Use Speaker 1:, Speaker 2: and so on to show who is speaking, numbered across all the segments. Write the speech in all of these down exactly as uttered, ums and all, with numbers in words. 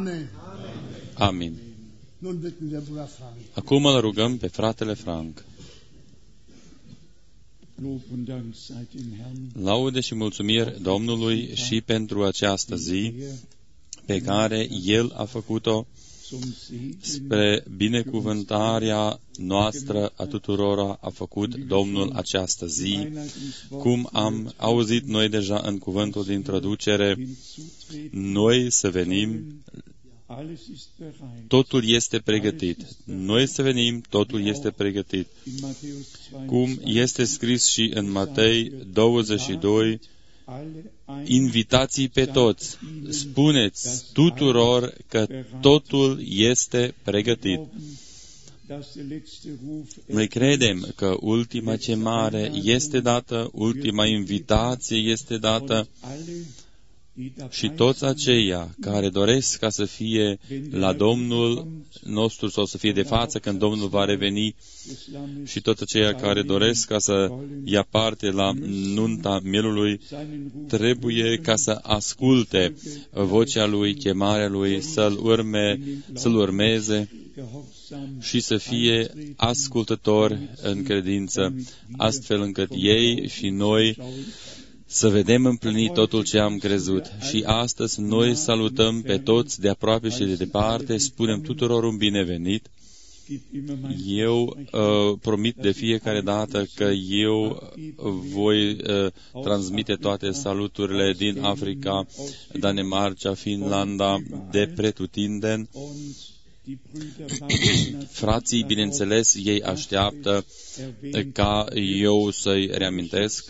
Speaker 1: Amen.
Speaker 2: Amin. Acum îl rugăm pe fratele Frank. Laude și mulțumiri Domnului și pentru această zi pe care El a făcut-o spre binecuvântarea noastră a tuturora. A făcut Domnul această zi, cum am auzit noi deja în cuvântul de introducere, noi să venim, totul este pregătit. Noi să venim, totul este pregătit. Cum este scris și în Matei douăzeci și doi, invitați pe toți, spuneți tuturor că totul este pregătit. Noi credem că ultima chemare este dată, ultima invitație este dată și toți aceia care doresc ca să fie la Domnul nostru sau să fie de față când Domnul va reveni și toți aceia care doresc ca să ia parte la nunta mielului, trebuie ca să asculte vocea Lui, chemarea Lui, să-L urme, să-L urmeze și să fie ascultători în credință, astfel încât ei și noi să vedem împlinit totul ce am crezut. Și astăzi noi salutăm pe toți de aproape și de departe, spunem tuturor un binevenit. Eu uh, promit de fiecare dată că eu voi uh, transmite toate saluturile din Africa, Danemarca, Finlanda, de pretutindeni. Frații, bineînțeles, ei așteaptă ca eu să-i reamintesc.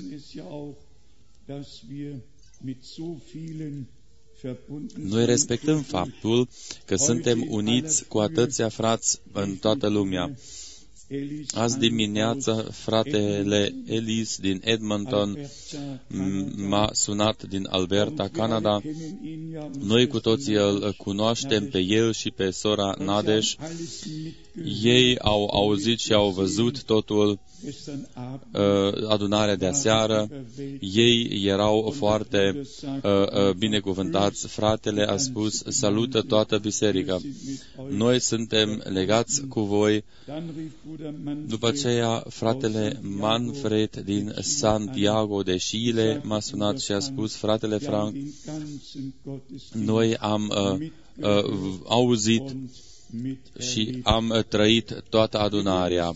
Speaker 2: Noi respectăm faptul că suntem uniți cu atâția frați în toată lumea. Azi dimineață, fratele Ellis din Edmonton m-a sunat din Alberta, Canada. Noi cu toții îl cunoaștem pe el și pe sora Nadeș. Ei au auzit și au văzut totul, adunarea de aseară. Ei erau foarte binecuvântați. Fratele a spus, salută toată biserica. Noi suntem legați cu voi. După aceea, fratele Manfred din Santiago de Chile m-a sunat și a spus, fratele Frank, noi am uh, uh, auzit și am trăit toată adunarea.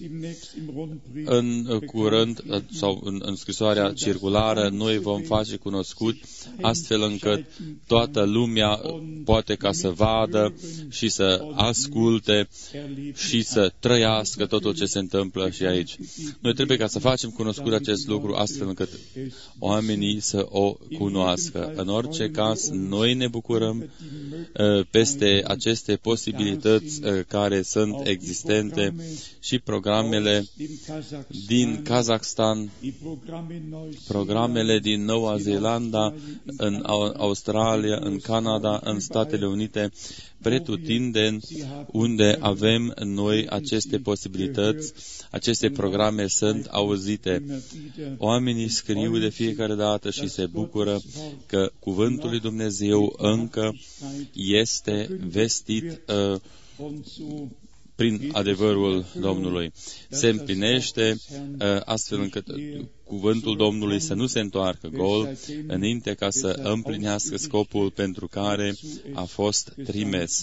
Speaker 2: În curând, sau în, în scrisoarea circulară, noi vom face cunoscut astfel încât toată lumea poate ca să vadă și să asculte și să trăiască totul ce se întâmplă și aici. Noi trebuie ca să facem cunoscut acest lucru astfel încât oamenii să o cunoască. În orice caz, noi ne bucurăm uh, peste aceste posibilități care sunt existente și programele din Kazakhstan, programele din Noua Zeelandă, în Australia, în Canada, în Statele Unite, pretutindeni unde avem noi aceste posibilități, aceste programe sunt auzite. Oamenii scriu de fiecare dată și se bucură că Cuvântul lui Dumnezeu încă este vestit uh, prin adevărul Domnului. Se împlinește uh, astfel încât cuvântul Domnului să nu se întoarcă gol, înainte ca să împlinească scopul pentru care a fost trimis.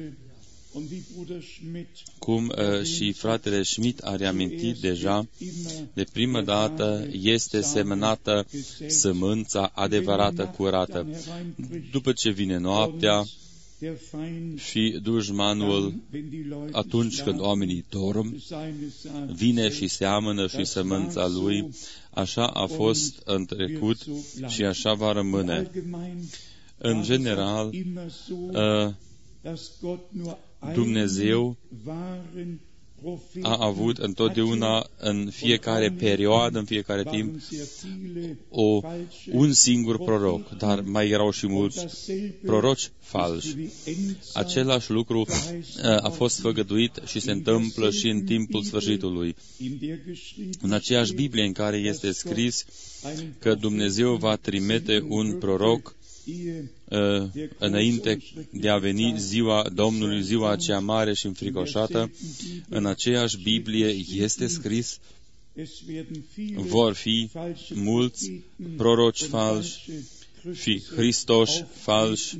Speaker 2: Cum uh, și fratele Schmidt a reamintit deja, de prima dată este semănată sămânța adevărată, curată. După ce vine noaptea, și dușmanul, atunci când oamenii dorm, vine și seamănă și sămânța lui. Așa a fost în trecut și așa va rămâne. În general, Dumnezeu a avut întotdeauna, în fiecare perioadă, în fiecare timp, o, un singur proroc, dar mai erau și mulți proroci falși. Același lucru a fost făgăduit și se întâmplă și în timpul sfârșitului. În aceeași Biblie în care este scris că Dumnezeu va trimite un proroc uh, înainte de a veni ziua Domnului, ziua aceea mare și înfricoșată, în aceeași Biblie este scris: vor fi mulți proroci falși și Hristoși falși.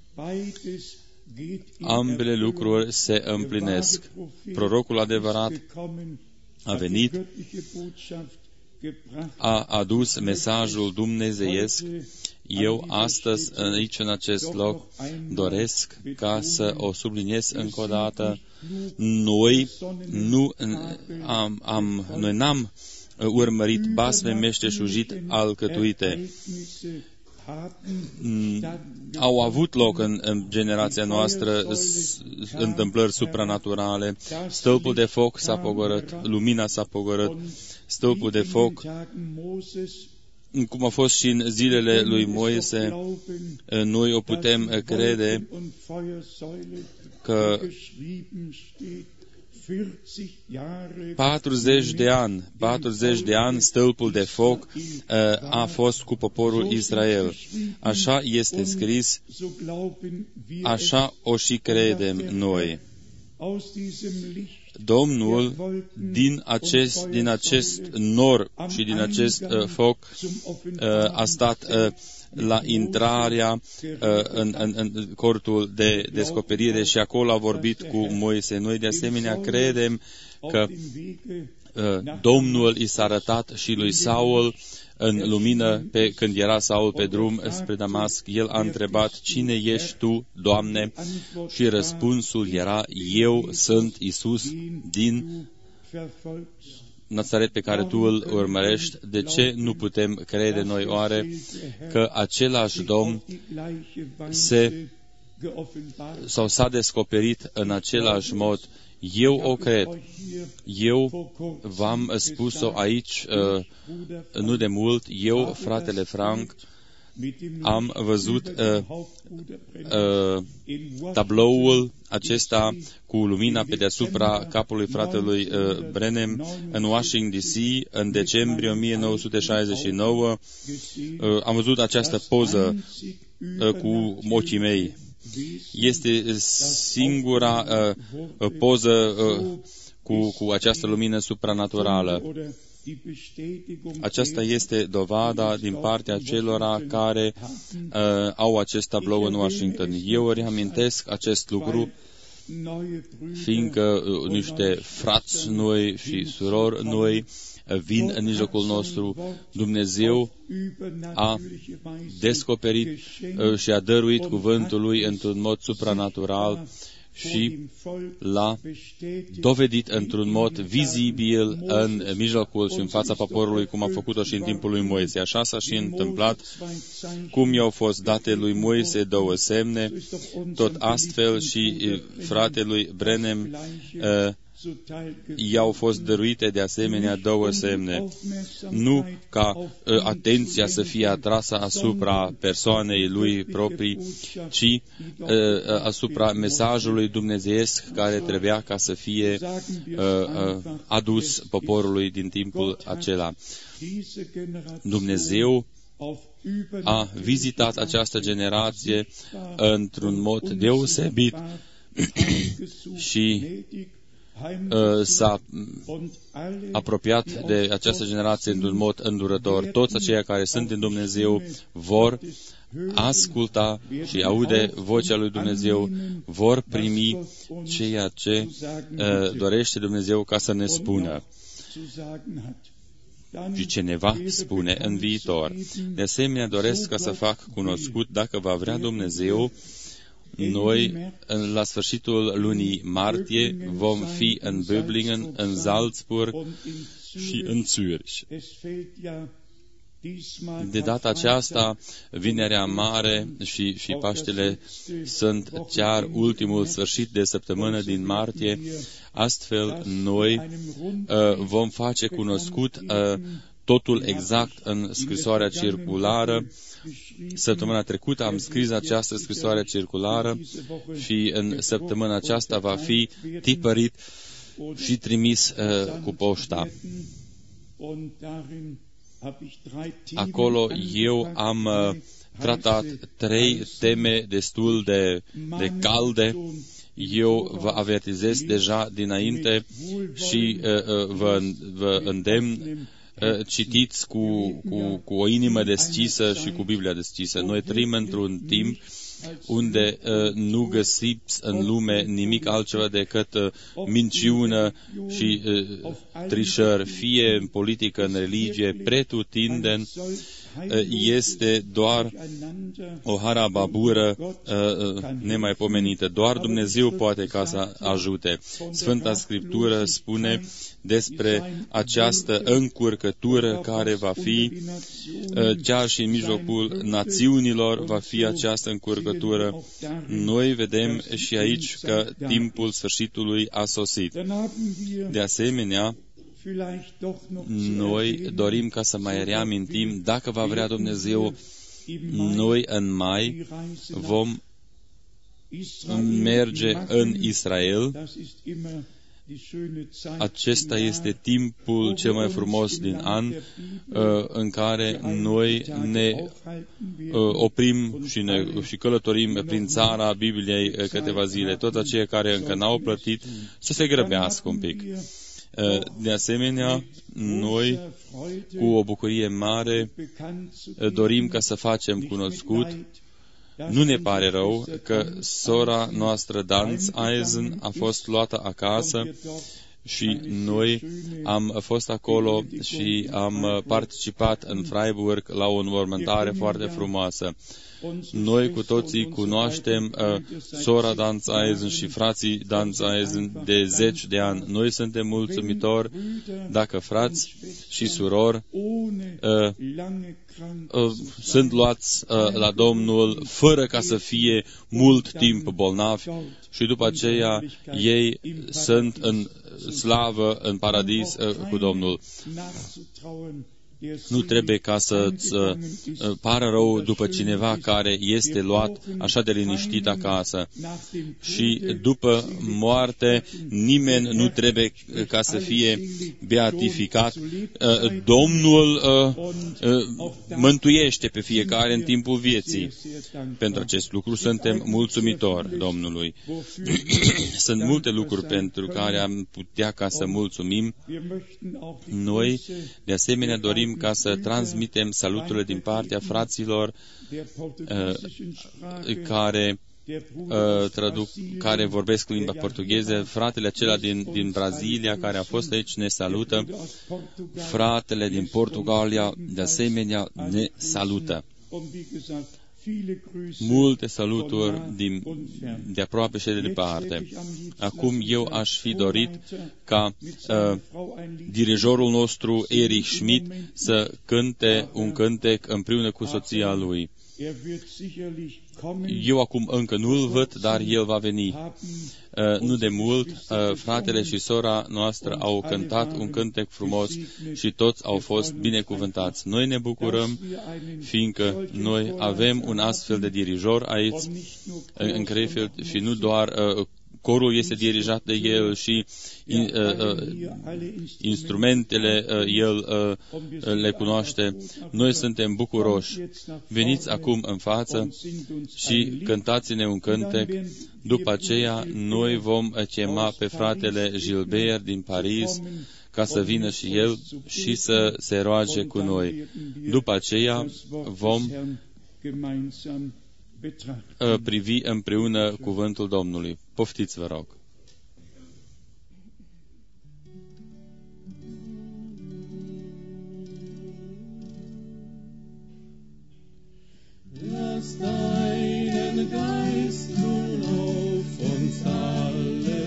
Speaker 2: Ambele lucruri se împlinesc. Prorocul adevărat a venit, a adus mesajul dumnezeiesc. Eu astăzi, aici, în acest loc, doresc ca să o subliniez încă o dată. Noi nu am, am, noi n-am urmărit basme meșteșugit alcătuite. Au avut loc în, în generația noastră întâmplări supranaturale. Stâlpul de foc s-a pogorât, lumina s-a pogorât, stâlpul de foc, cum a fost și în zilele lui Moise. Noi o putem crede că patruzeci de ani, patruzeci de ani stâlpul de foc a fost cu poporul Israel. Așa este scris, așa o și credem noi. Domnul din acest, din acest nor și din acest uh, foc uh, a stat uh, la intrarea uh, în, în, în cortul de descoperire și acolo a vorbit cu Moise. Noi de asemenea credem că uh, Domnul i s-a arătat și lui Saul în lumină pe, când era Saul pe drum spre Damasc. El a întrebat: cine ești tu, Doamne? Și răspunsul era: eu sunt Iisus din Nazaret pe care tu îl urmărești. De ce nu putem crede noi oare că același Domn se, sau s-a descoperit în același mod? Eu o cred. Eu v-am spus-o aici uh, nu de mult. Eu, fratele Frank, am văzut uh, uh, tabloul acesta cu lumina pe deasupra capului fratelui uh, Branham în Washington D C în decembrie o mie nouă sute șaizeci și nouă. Uh, am văzut această poză uh, cu ochii mei. Este singura uh, poză uh, cu, cu această lumină supranaturală. Aceasta este dovada din partea celora care uh, au acest tablou în Washington. Eu reamintesc acest lucru, fiindcă uh, niște frați noi și surori noi vin în mijlocul nostru. Dumnezeu a descoperit uh, și a dăruit cuvântul Lui într-un mod supranatural și l-a dovedit într-un mod vizibil în mijlocul și în fața poporului, cum a făcut-o și în timpul lui Moise. Așa s-a și întâmplat, cum i-au fost date lui Moise două semne, tot astfel și fratelui Branham uh, i-au fost dăruite de asemenea două semne. Nu ca uh, atenția să fie atrasă asupra persoanei lui proprii, ci uh, asupra mesajului dumnezeiesc care trebuia ca să fie uh, uh, adus poporului din timpul acela. Dumnezeu a vizitat această generație într-un mod deosebit și s-a apropiat de această generație într-un mod îndurător. Toți aceia care sunt în Dumnezeu vor asculta și aude vocea lui Dumnezeu, vor primi ceea ce uh, dorește Dumnezeu ca să ne spună și ce ne va spune în viitor. De asemenea, doresc ca să fac cunoscut, dacă va vrea Dumnezeu, noi, la sfârșitul lunii martie, vom fi în Böblingen, în Salzburg și în Zürich. De data aceasta, Vinerea Mare și, și Paștele sunt chiar ultimul sfârșit de săptămână din martie. Astfel, noi uh, vom face cunoscut uh, totul exact în scrisoarea circulară. Săptămâna trecută am scris această scrisoare circulară și în săptămâna aceasta va fi tipărit și trimis uh, cu poșta. Acolo eu am uh, tratat trei teme destul de, de calde. Eu vă avertizez deja dinainte și uh, uh, vă, vă îndemn, uh, citiți cu, cu, cu o inimă deschisă și cu Biblia deschisă. Noi trăim într-un timp unde uh, nu găsiți în lume nimic altceva decât uh, minciună și uh, trișări, fie în politică, în religie, pretutindeni, este doar o harababură uh, nemaipomenită. Doar Dumnezeu poate ca să ajute. Sfânta Scriptură spune despre această încurcătură care va fi, uh, chiar și în mijlocul națiunilor va fi această încurcătură. Noi vedem și aici că timpul sfârșitului a sosit. De asemenea, noi dorim ca să mai reamintim, dacă va vrea Dumnezeu, noi în mai vom merge în Israel. Acesta este timpul cel mai frumos din an în care noi ne oprim și, ne, și călătorim prin țara Bibliei câteva zile. Toți aceia care încă n-au plătit să se grăbească un pic. De asemenea, noi, cu o bucurie mare, dorim ca să facem cunoscut. Nu ne pare rău că sora noastră Danz Eisen a fost luată acasă și noi am fost acolo și am participat în Freiburg la o înmormântare foarte frumoasă. Noi cu toții cunoaștem uh, sora Danz Eisen și frații Danz Eisen de zeci de ani. Noi suntem mulțumitori dacă frați și surori uh, uh, sunt luați uh, la Domnul fără ca să fie mult timp bolnavi și după aceea ei sunt în slavă, în paradis uh, cu Domnul. Nu trebuie ca să-ți uh, pară rău după cineva care este luat așa de liniștit acasă. Și după moarte, nimeni nu trebuie ca să fie beatificat. Uh, Domnul uh, uh, mântuiește pe fiecare în timpul vieții. Pentru acest lucru suntem mulțumitori Domnului. Sunt multe lucruri pentru care am putea ca să mulțumim. Noi, de asemenea, dorim ca să transmitem saluturile din partea fraților uh, care, uh, traduc, care vorbesc limba portugheză. Fratele acela din, din Brazilia care a fost aici ne salută. Fratele din Portugalia de asemenea ne salută. Multe saluturi din, de aproape și de departe. Acum eu aș fi dorit ca uh, dirijorul nostru, Erich Schmidt, să cânte un cântec împreună cu soția lui. Eu acum încă nu-l văd, dar el va veni. Uh, nu de mult, uh, fratele și sora noastră au cântat un cântec frumos și toți au fost binecuvântați. Noi ne bucurăm, fiindcă noi avem un astfel de dirijor aici, în Krefeld, și nu doar uh, corul este dirijat de el și in, uh, uh, instrumentele uh, el uh, le cunoaște. Noi suntem bucuroși. Veniți acum în față și cântați-ne un cântec. După aceea, noi vom chema pe fratele Gilbert din Paris ca să vină și el și să se roage cu noi. După aceea, vom privi împreună cuvântul Domnului. Poftiți, vă rog.
Speaker 1: Lass deinen Geist nun auf uns alle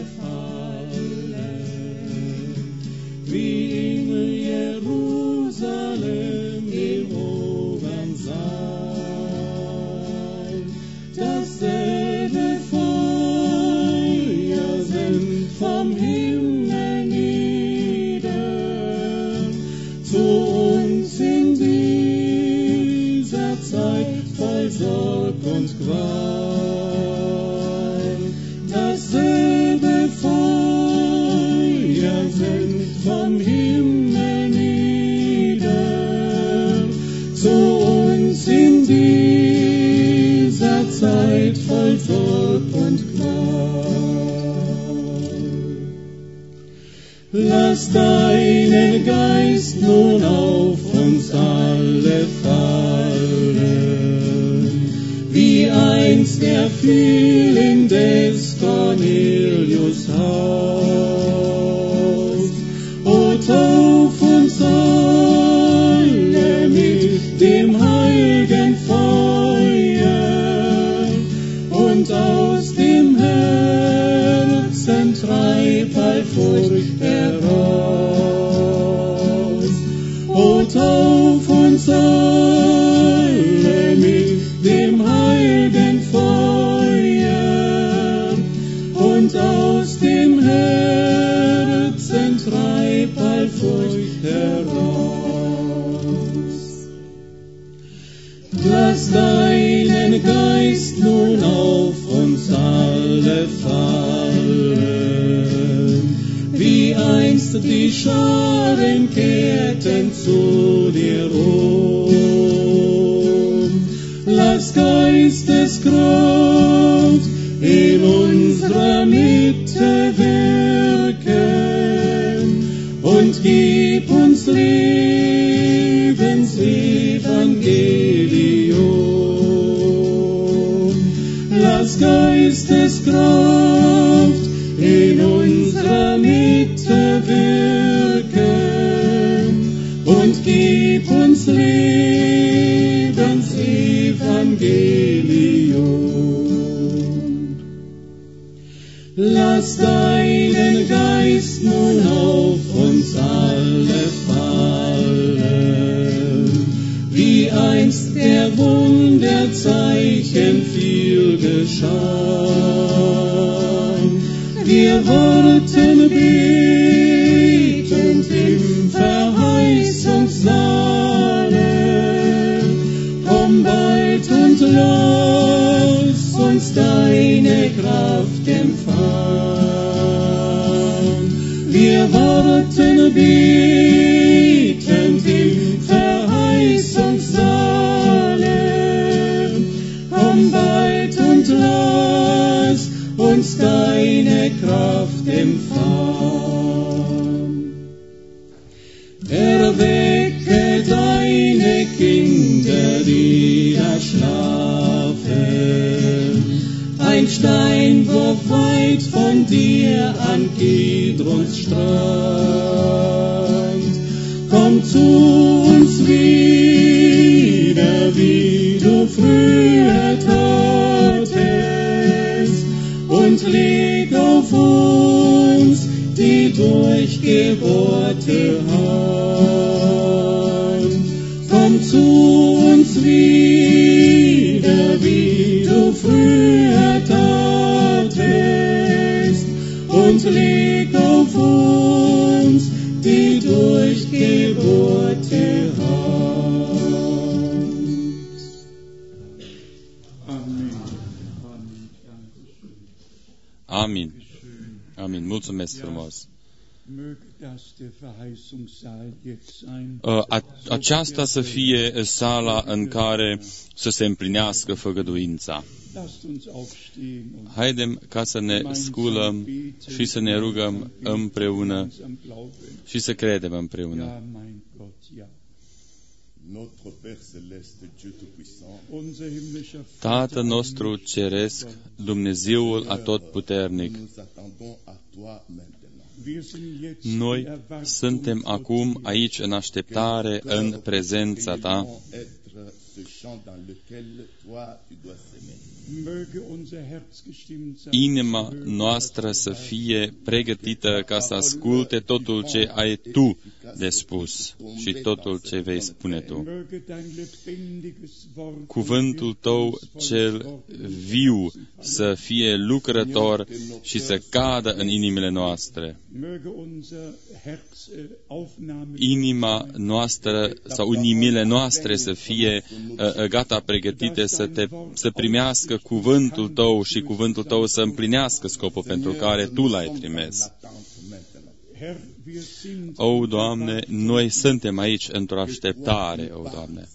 Speaker 1: fallen, wie in Jerusalem im hohen Saal. Dasselbe Feuer Lass deinen Geist nun auf uns alle fallen, wie einst der Frühling des Cornelius Haus. O tauf uns alle mit dem heiligen Feuer und aus dem Herzen treib all Furcht heraus. O tauf uns alle mit dem heiligen Feuer und aus dem Herzen treib all Furcht heraus. Lass deinen Geist nun auf uns alle fallen, wie einst die Scharen kehrten zu dir um. Lass Geisteskraft in unserer Mitte wirken und gib uns Lebensevangelium. Lass Geisteskraft in unserer Mitte wirken und gib uns Lebensevangelium. Lass deinen Geist nun auf uns alle fallen, wie einst der Wunderzeichen viel geschah. Wir wollten betend im Verheißungssaale, komm bald und lass uns deine Kraft empfangen. Wir warten betend im Verheißungssaale, komm bald und lass uns deine Kraft empfangen. Erwecke deine Kinder, die da schlafen, ein Steinwurf weit von dir an Kidrons Strand. Komm zu uns wieder, wie du früher tatest, und leg auf uns die durchgebohrte Hand. Komm zu uns wieder, wie du früher tatest, und leg auf uns die durchgebohrte Hand. Amen.
Speaker 2: Amin. Amin. Mulțumesc frumos. Uh, aceasta să fie sala în care să se împlinească făgăduința. Haidem ca să ne sculăm și să ne rugăm împreună și să credem împreună. Tatăl nostru ceresc, Dumnezeul Atotputernic, noi suntem acum aici în așteptare, în prezența Ta. Inima noastră să fie pregătită ca să asculte totul ce ai Tu de spus și totul ce vei spune Tu. Cuvântul Tău cel viu să fie lucrător și să cadă în inimile noastre. Inima noastră sau inimile noastre să fie uh, gata pregătite să, te, să primească cuvântul Tău și cuvântul Tău să împlinească scopul pentru care Tu l-ai trimis. O, Doamne, noi suntem aici într-o așteptare, o, Doamne.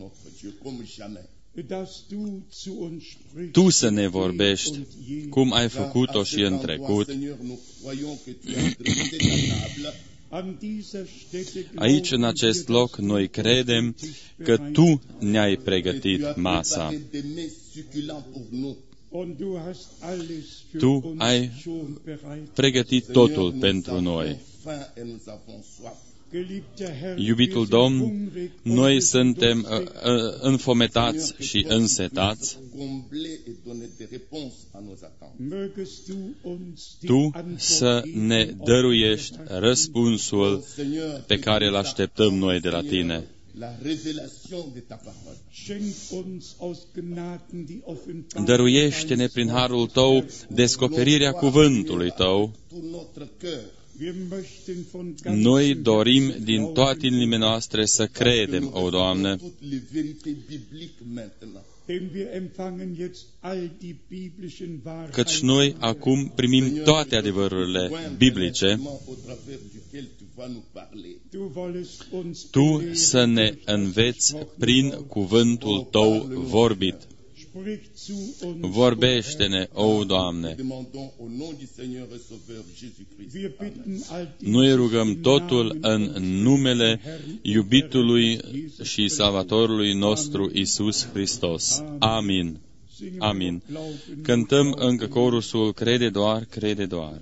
Speaker 2: Tu să ne vorbești cum ai făcut-o și în trecut, Aici, în acest loc, noi credem că Tu ne-ai pregătit masa. Tu ai pregătit totul pentru noi. Iubitul Domn, noi suntem uh, uh, înfometați și însetați. Tu să ne dăruiești răspunsul pe care îl așteptăm noi de la Tine. Dăruiește-ne prin harul Tău descoperirea cuvântului Tău. Noi dorim din toate inimile noastre să credem, o Doamne, căci noi acum primim toate adevărurile biblice. Tu să ne înveți prin cuvântul Tău vorbit. Vorbește-ne, o Doamne! Noi rugăm totul în numele iubitului și Salvatorului nostru Iisus Hristos. Amin. Amin. Cântăm încă corusul Crede doar, crede doar.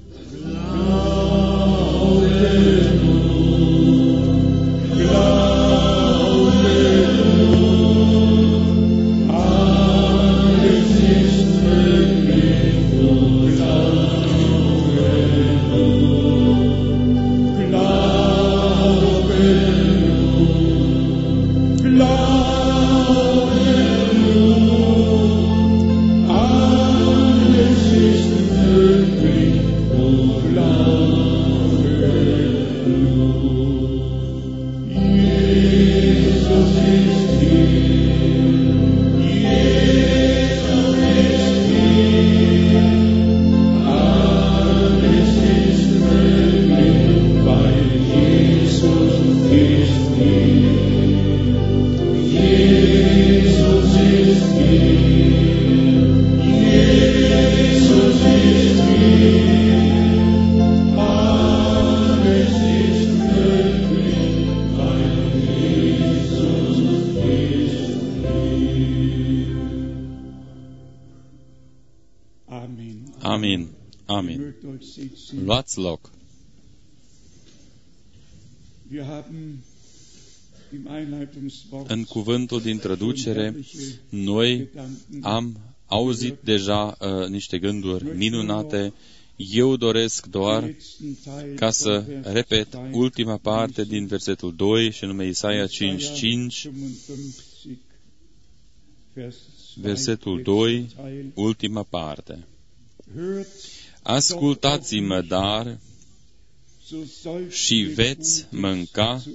Speaker 2: Amin. Amin. Luați loc. În cuvântul de introducere, noi am auzit deja uh, niște gânduri minunate. Eu doresc doar ca să repet ultima parte din versetul doi, și anume Isaia cinci cinci, versetul doi, ultima parte. Ascultați-mă, dar, și veți mânca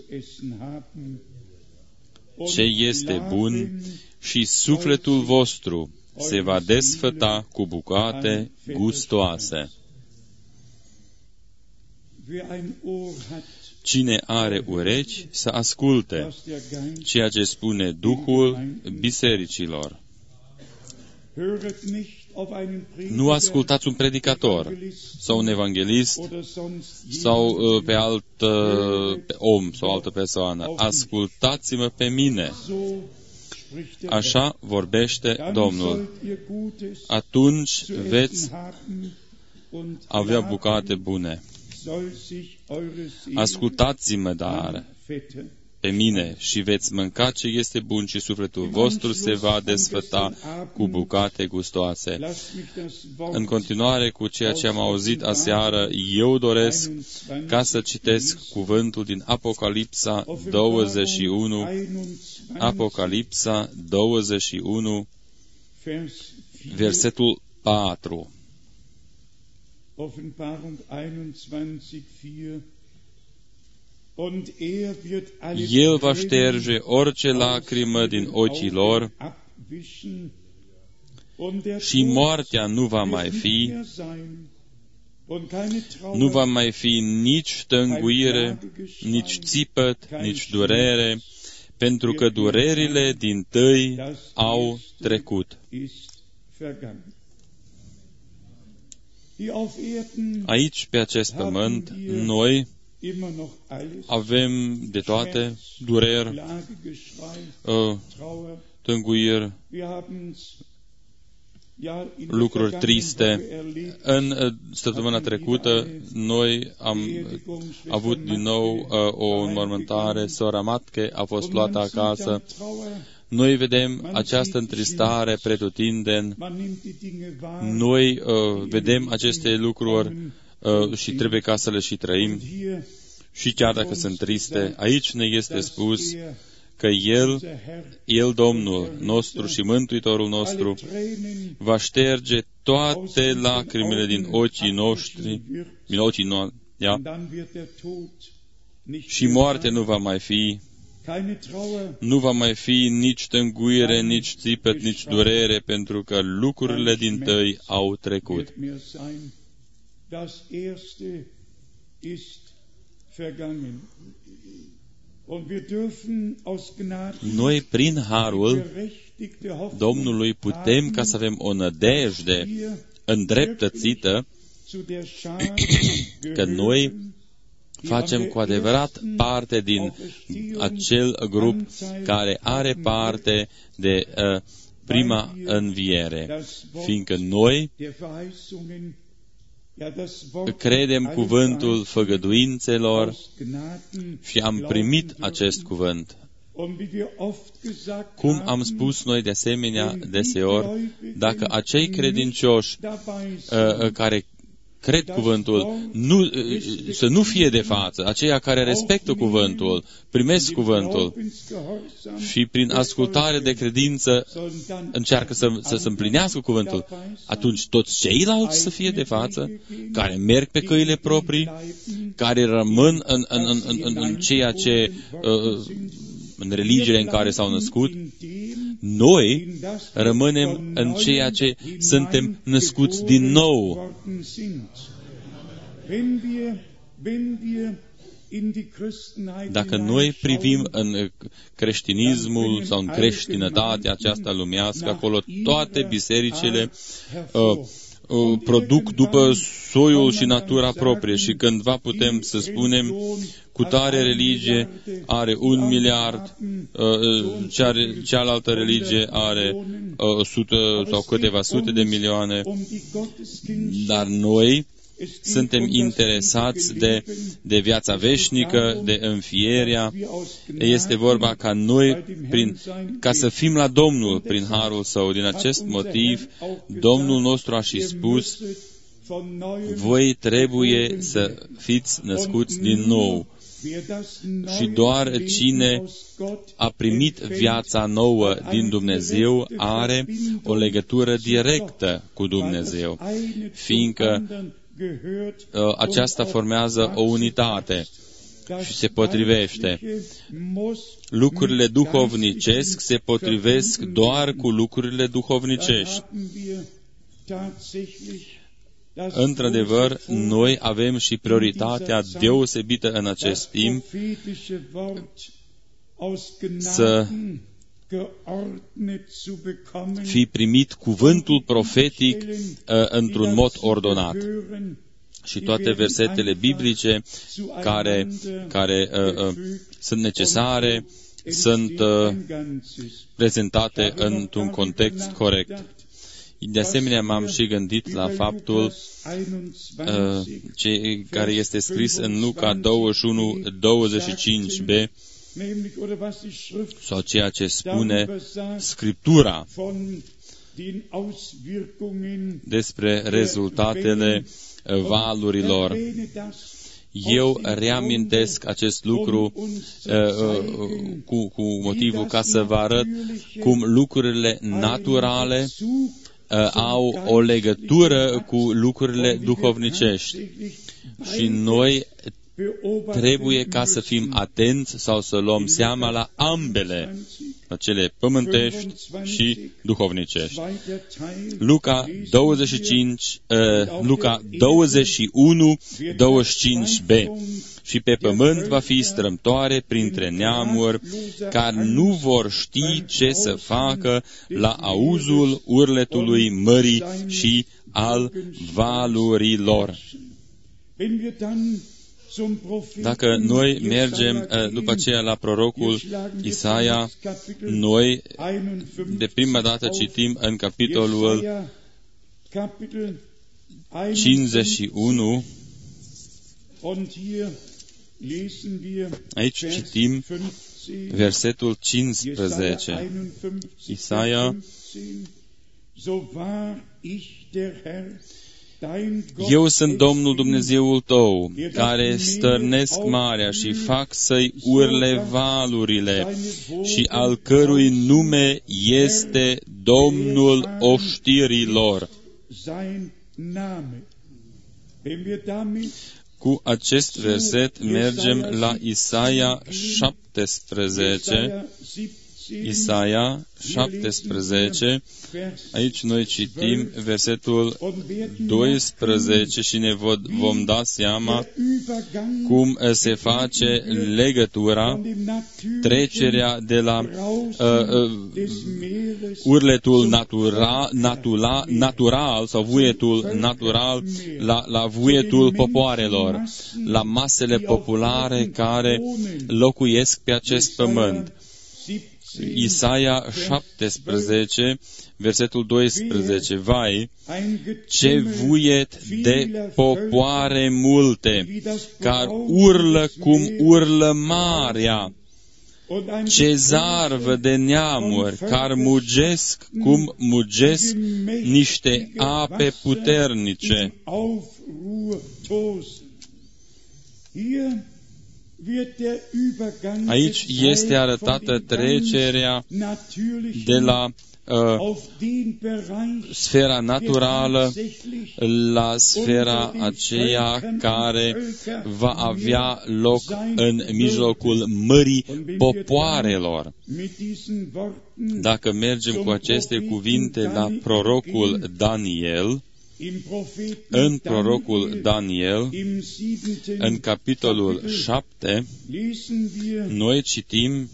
Speaker 2: ce este bun, și sufletul vostru se va desfăta cu bucate gustoase. Cine are urechi să asculte ceea ce spune Duhul bisericilor. Nu ascultați un predicator sau un evanghelist sau uh, pe alt uh, pe om sau altă persoană. Ascultați-mă pe mine. Așa vorbește Domnul. Atunci veți avea bucate bune. Ascultați-mă, dar, pe mine, și veți mânca ce este bun, și sufletul vostru se va desfăta cu bucate gustoase. În continuare cu ceea ce am auzit aseară, eu doresc ca să citesc cuvântul din Apocalipsa douăzeci și unu, Apocalipsa douăzeci și unu, versetul patru. El va șterge orice lacrimă din ochii lor și moartea nu va mai fi, nu va mai fi nici tânguire, nici țipăt, nici durere, pentru că durerile dintâi au trecut. Aici, pe acest pământ, noi avem de toate, dureri, uh, tânguiri, lucruri triste. În săptămâna trecută noi am avut din nou uh, o înmormântare, sora Matke a fost luată acasă. Noi vedem această întristare pretutindeni, noi uh, vedem aceste lucruri uh, și trebuie ca să le și trăim. Și chiar dacă sunt triste, aici ne este spus că El, El, Domnul nostru și Mântuitorul nostru, va șterge toate lacrimile din ochii noștri, din ochii noștri, ja? Și moarte nu va mai fi, nu va mai fi nici tânguire, nici țipăt, nici durere, pentru că lucrurile dintâi au trecut. Noi, prin harul Domnului, putem ca să avem o nădejde îndreptățită că noi facem cu adevărat parte din acel grup care are parte de uh, prima înviere, fiindcă noi credem cuvântul făgăduințelor și am primit acest cuvânt. Cum am spus noi de asemenea deseori, dacă acei credincioși uh, care cred cuvântul, nu, să nu fie de față, aceia care respectă cuvântul, primesc cuvântul și prin ascultare de credință încearcă să, să se împlinească cuvântul, atunci toți ceilalți să fie de față, care merg pe căile proprii, care rămân în, în, în, în, în ceea ce, în religiile în care s-au născut, noi rămânem în ceea ce suntem născuți din nou. Dacă noi privim în creștinismul sau în creștinătatea aceasta lumească, acolo toate bisericile uh, uh, produc după soiul și natura proprie și cândva putem să spunem cu tare religie are un miliard, uh, cea, cealaltă religie are uh, sută sau câteva sute de milioane, dar noi suntem interesați de, de viața veșnică, de înfierea. Este vorba ca noi, prin, ca să fim la Domnul prin harul Său. Din acest motiv, Domnul nostru a și spus, voi trebuie să fiți născuți din nou. Și doar cine a primit viața nouă din Dumnezeu are o legătură directă cu Dumnezeu, fiindcă uh, aceasta formează o unitate și se potrivește. Lucrurile duhovnicesc se potrivesc doar cu lucrurile duhovnicești. Într-adevăr, noi avem și prioritatea deosebită în acest timp să fi primit cuvântul profetic uh, într-un mod ordonat. Și toate versetele biblice care, care uh, uh, sunt necesare sunt uh, prezentate într-un context corect. De asemenea, m-am și gândit la faptul uh, ce, care este scris în Luca douăzeci și unu douăzeci și cinci b, sau ceea ce spune Scriptura despre rezultatele valurilor. Eu reamintesc acest lucru uh, uh, cu, cu motivul ca să vă arăt cum lucrurile naturale uh, au o legătură cu lucrurile duhovnicești. Și noi trebuie ca să fim atenți sau să luăm seama la ambele, la cele pământești și duhovnicești. Luca douăzeci și cinci, uh, Luca douăzeci și unu douăzeci și cinci b. Și pe pământ va fi strâmtoare printre neamuri, care nu vor ști ce să facă la auzul urletului mării și al valurilor. Dacă noi mergem după aceea la prorocul Isaia, noi de prima dată citim în capitolul cincizeci și unu, aici citim versetul cincisprezece. Isaia: Eu sunt Domnul Dumnezeul tău, care stărnesc marea și fac să-i urle valurile, și al cărui nume este Domnul oștirilor. Cu acest verset mergem la Isaia șaptesprezece. Isaia șaptesprezece, aici noi citim versetul doisprezece și ne vom da seama cum se face legătura, trecerea de la uh, uh, urletul natura, natura, natural sau vuietul natural la, la vuietul popoarelor, la masele populare care locuiesc pe acest pământ. Isaia șaptesprezece, versetul doisprezece. Vai, ce vuiet de popoare multe, care urlă cum urlă marea, ce zarvă de neamuri, care mugesc cum mugesc niște ape puternice. Aici este arătată trecerea de la uh, sfera naturală la sfera aceea care va avea loc în mijlocul mării popoarelor. Dacă mergem cu aceste cuvinte la prorocul Daniel, în prorocul Daniel, în capitolul șapte, noi citim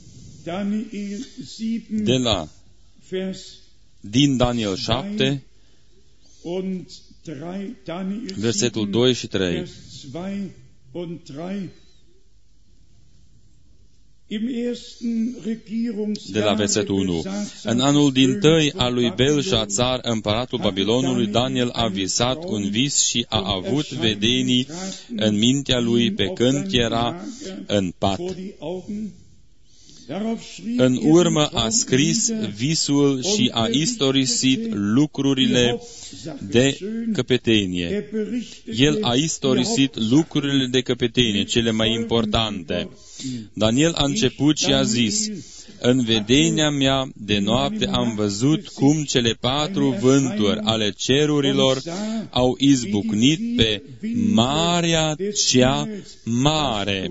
Speaker 2: de la din Daniel șapte, versetul doi și trei. De la versetul unu. În anul dintâi al lui Belșațar, împăratul Babilonului, Daniel a visat un vis și a avut vedenii în mintea lui pe când era în pat. În urmă a scris visul și a istorisit lucrurile de căpetenie. El a istorisit lucrurile de căpetenie, cele mai importante. Daniel a început și a zis: în vedenia mea de noapte am văzut cum cele patru vânturi ale cerurilor au izbucnit pe marea cea mare.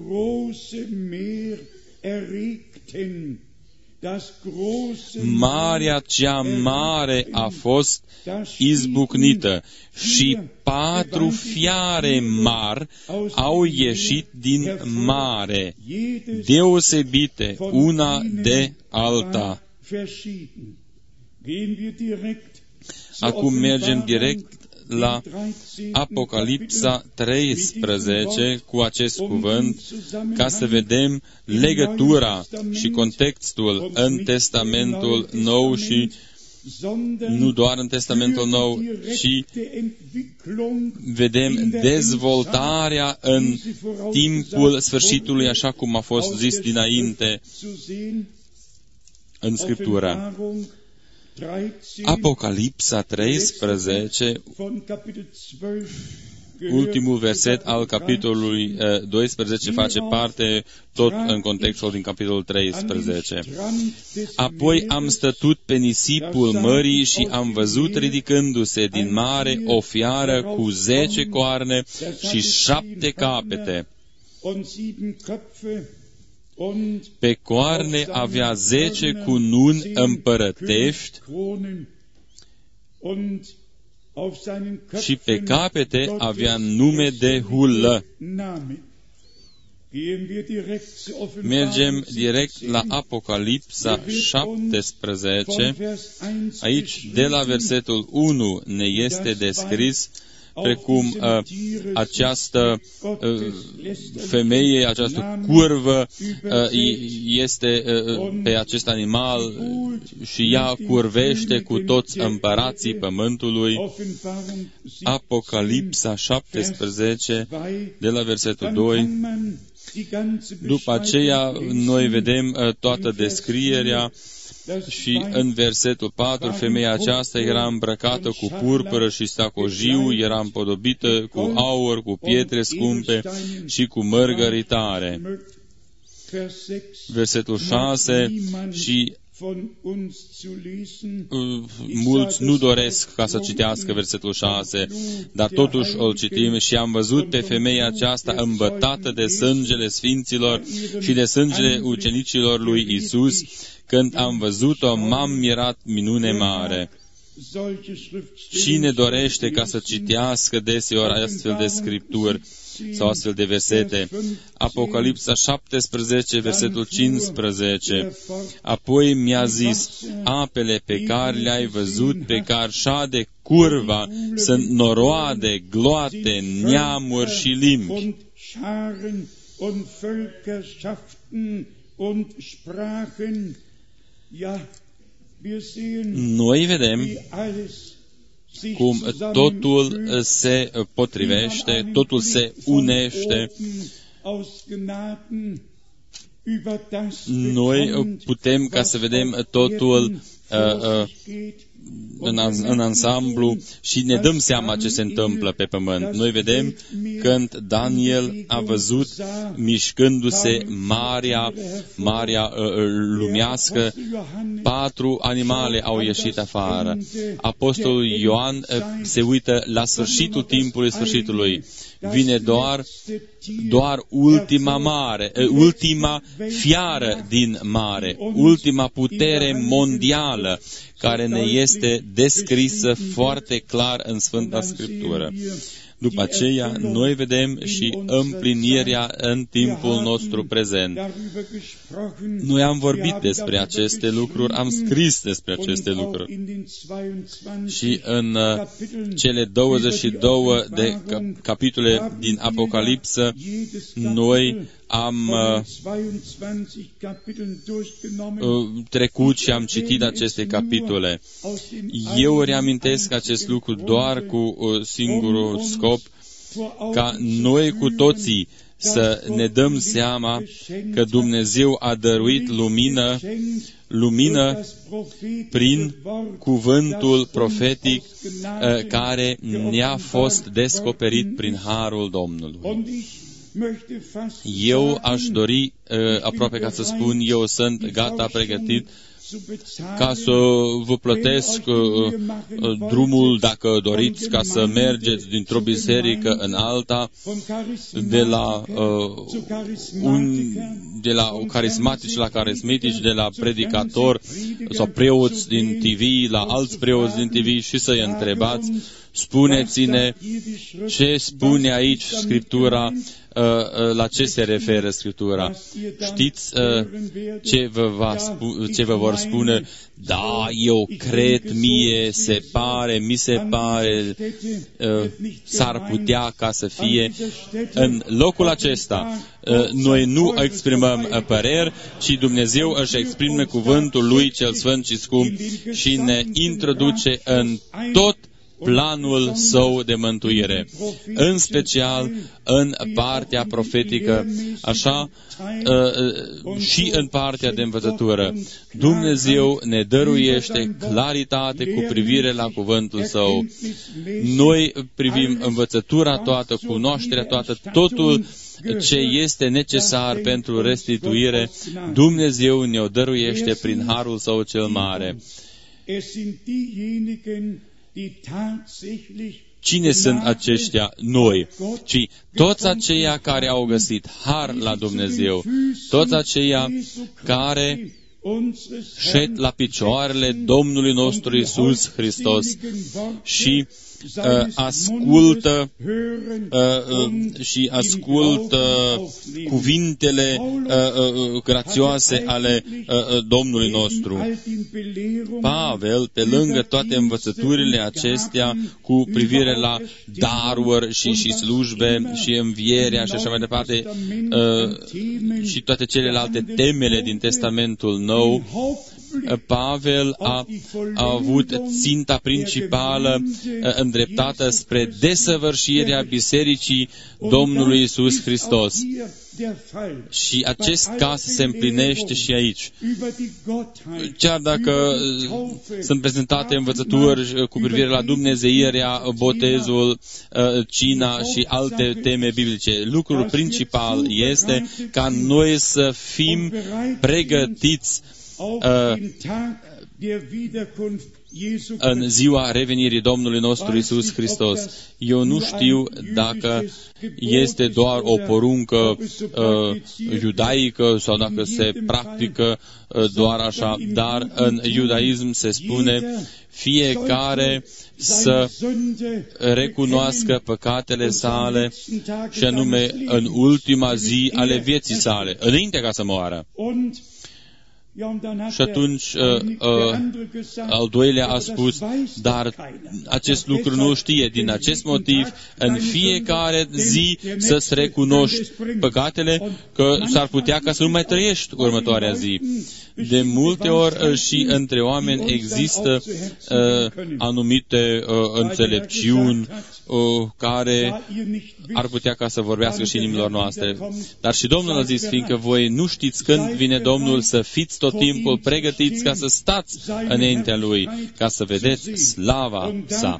Speaker 2: Marea cea mare a fost izbucnită și patru fiare mari au ieșit din mare, deosebite una de alta. Acum mergem direct la Apocalipsa treisprezece cu acest cuvânt, ca să vedem legătura și contextul în Testamentul Nou și nu doar în Testamentul Nou, ci vedem dezvoltarea în timpul sfârșitului, așa cum a fost zis dinainte în Scriptură. Apocalipsa treisprezece, ultimul verset al capitolului doisprezece face parte tot în contextul din capitolul treisprezece. Apoi am stătut pe nisipul mării și am văzut ridicându-se din mare o fiară cu zece coarne și șapte capete. Pe coarne avea zece cununi împărătești și pe capete avea nume de hulă. Mergem direct la Apocalipsa șaptesprezece. Aici, de la versetul unu, ne este descris precum uh, această uh, femeie, această curvă uh, este uh, pe acest animal și ea curvește cu toți împărații pământului. Apocalipsa șaptesprezece, de la versetul doi. După aceea, noi vedem uh, toată descrierea și în versetul patru, femeia aceasta era îmbrăcată cu purpură și stacojiu, era împodobită cu aur, cu pietre scumpe și cu mărgăritare. Versetul șase, și mulți nu doresc ca să citească versetul șase, dar totuși îl citim: și am văzut pe femeia aceasta îmbătată de sângele sfinților și de sângele ucenicilor lui Isus. Când am văzut-o, m-am mirat minune mare. Cine dorește ca să citească deseori astfel de scripturi sau astfel de versete? Apocalipsa șaptesprezece, versetul cincisprezece. Apoi mi-a zis: apele pe care le-ai văzut, pe care șade curva, sunt noroade, gloate, neamuri și limbi. Noi vedem cum totul se potrivește, totul se unește. Noi putem ca să vedem totul uh, uh, în, în ansamblu și ne dăm seama ce se întâmplă pe pământ. Noi vedem când Daniel a văzut mișcându-se marea, marea uh, lumească, patru animale au ieșit afară. Apostolul Ioan uh, se uită la sfârșitul timpului sfârșitului. Vine doar, doar ultima mare, uh, ultima fiară din mare, ultima putere mondială care ne este descrisă foarte clar în Sfânta Scriptură. După aceea, noi vedem și împlinirea în timpul nostru prezent. Noi am vorbit despre aceste lucruri, am scris despre aceste lucruri. Și în cele douăzeci și două de capitole din Apocalipsă, noi am uh, trecut și am citit aceste capitole. Eu reamintesc acest lucru doar cu uh, singurul scop, ca noi cu toții să ne dăm seama că Dumnezeu a dăruit lumină, lumină prin cuvântul profetic uh, care ne-a fost descoperit prin harul Domnului. Eu aș dori, uh, aproape ca să spun, eu sunt gata, pregătit ca să vă plătesc uh, uh, drumul, dacă doriți, ca să mergeți dintr-o biserică în alta, de la, uh, un, de la carismatici la carismatici, de la predicator sau preoți din T V la alți preoți din T V și să-i întrebați: spuneți-ne ce spune aici Scriptura, la ce se referă Scriptura. Știți ce vă, va spu- ce vă vor spune? Da, eu cred, mie se pare, mi se pare, s-ar putea ca să fie. În locul acesta, noi nu exprimăm păreri, ci Dumnezeu își exprimă cuvântul Lui cel Sfânt și Scump și ne introduce în tot planul său de mântuire, în special în partea profetică, așa și în partea de învățătură. Dumnezeu ne dăruiește claritate cu privire la cuvântul său. Noi privim învățătura toată, cunoașterea toată, totul ce este necesar pentru restituire, Dumnezeu ne-o dăruiește prin harul său cel mare. Cine sunt aceștia noi? Ci toți aceia care au găsit har la Dumnezeu, toți aceia care șed la picioarele Domnului nostru Iisus Hristos și uh, ascultă uh, uh, și ascultă cuvintele uh, uh, grațioase ale uh, uh, Domnului nostru. Pavel, pe lângă toate învățăturile acestea cu privire la daruri și, și slujbe și învierea și așa mai departe, uh, și toate celelalte temele din Testamentul Nou, Pavel a, a avut ținta principală îndreptată spre desăvârșirea Bisericii Domnului Iisus Hristos. Și acest caz se împlinește și aici. Chiar dacă sunt prezentate învățături cu privire la dumnezeirea, botezul, cina și alte teme biblice, lucrul principal este ca noi să fim pregătiți Uh, în ziua revenirii Domnului nostru Iisus Hristos. Eu nu știu dacă este doar o poruncă uh, iudaică sau dacă se practică uh, doar așa, dar în iudaism se spune fiecare să recunoască păcatele sale și anume în ultima zi ale vieții sale, înainte ca să moară. Și atunci uh, uh, al doilea a spus, dar acest lucru nu știe. Din acest motiv, în fiecare zi să-ți recunoști păcatele, că s-ar putea ca să nu mai trăiești următoarea zi. De multe ori și între oameni există uh, anumite uh, înțelepciuni uh, care ar putea ca să vorbească și inimilor noastre. Dar și Domnul a zis, fiindcă voi nu știți când vine Domnul, să fiți tot timpul pregătiți ca să stați înaintea Lui, ca să vedeți slava sa.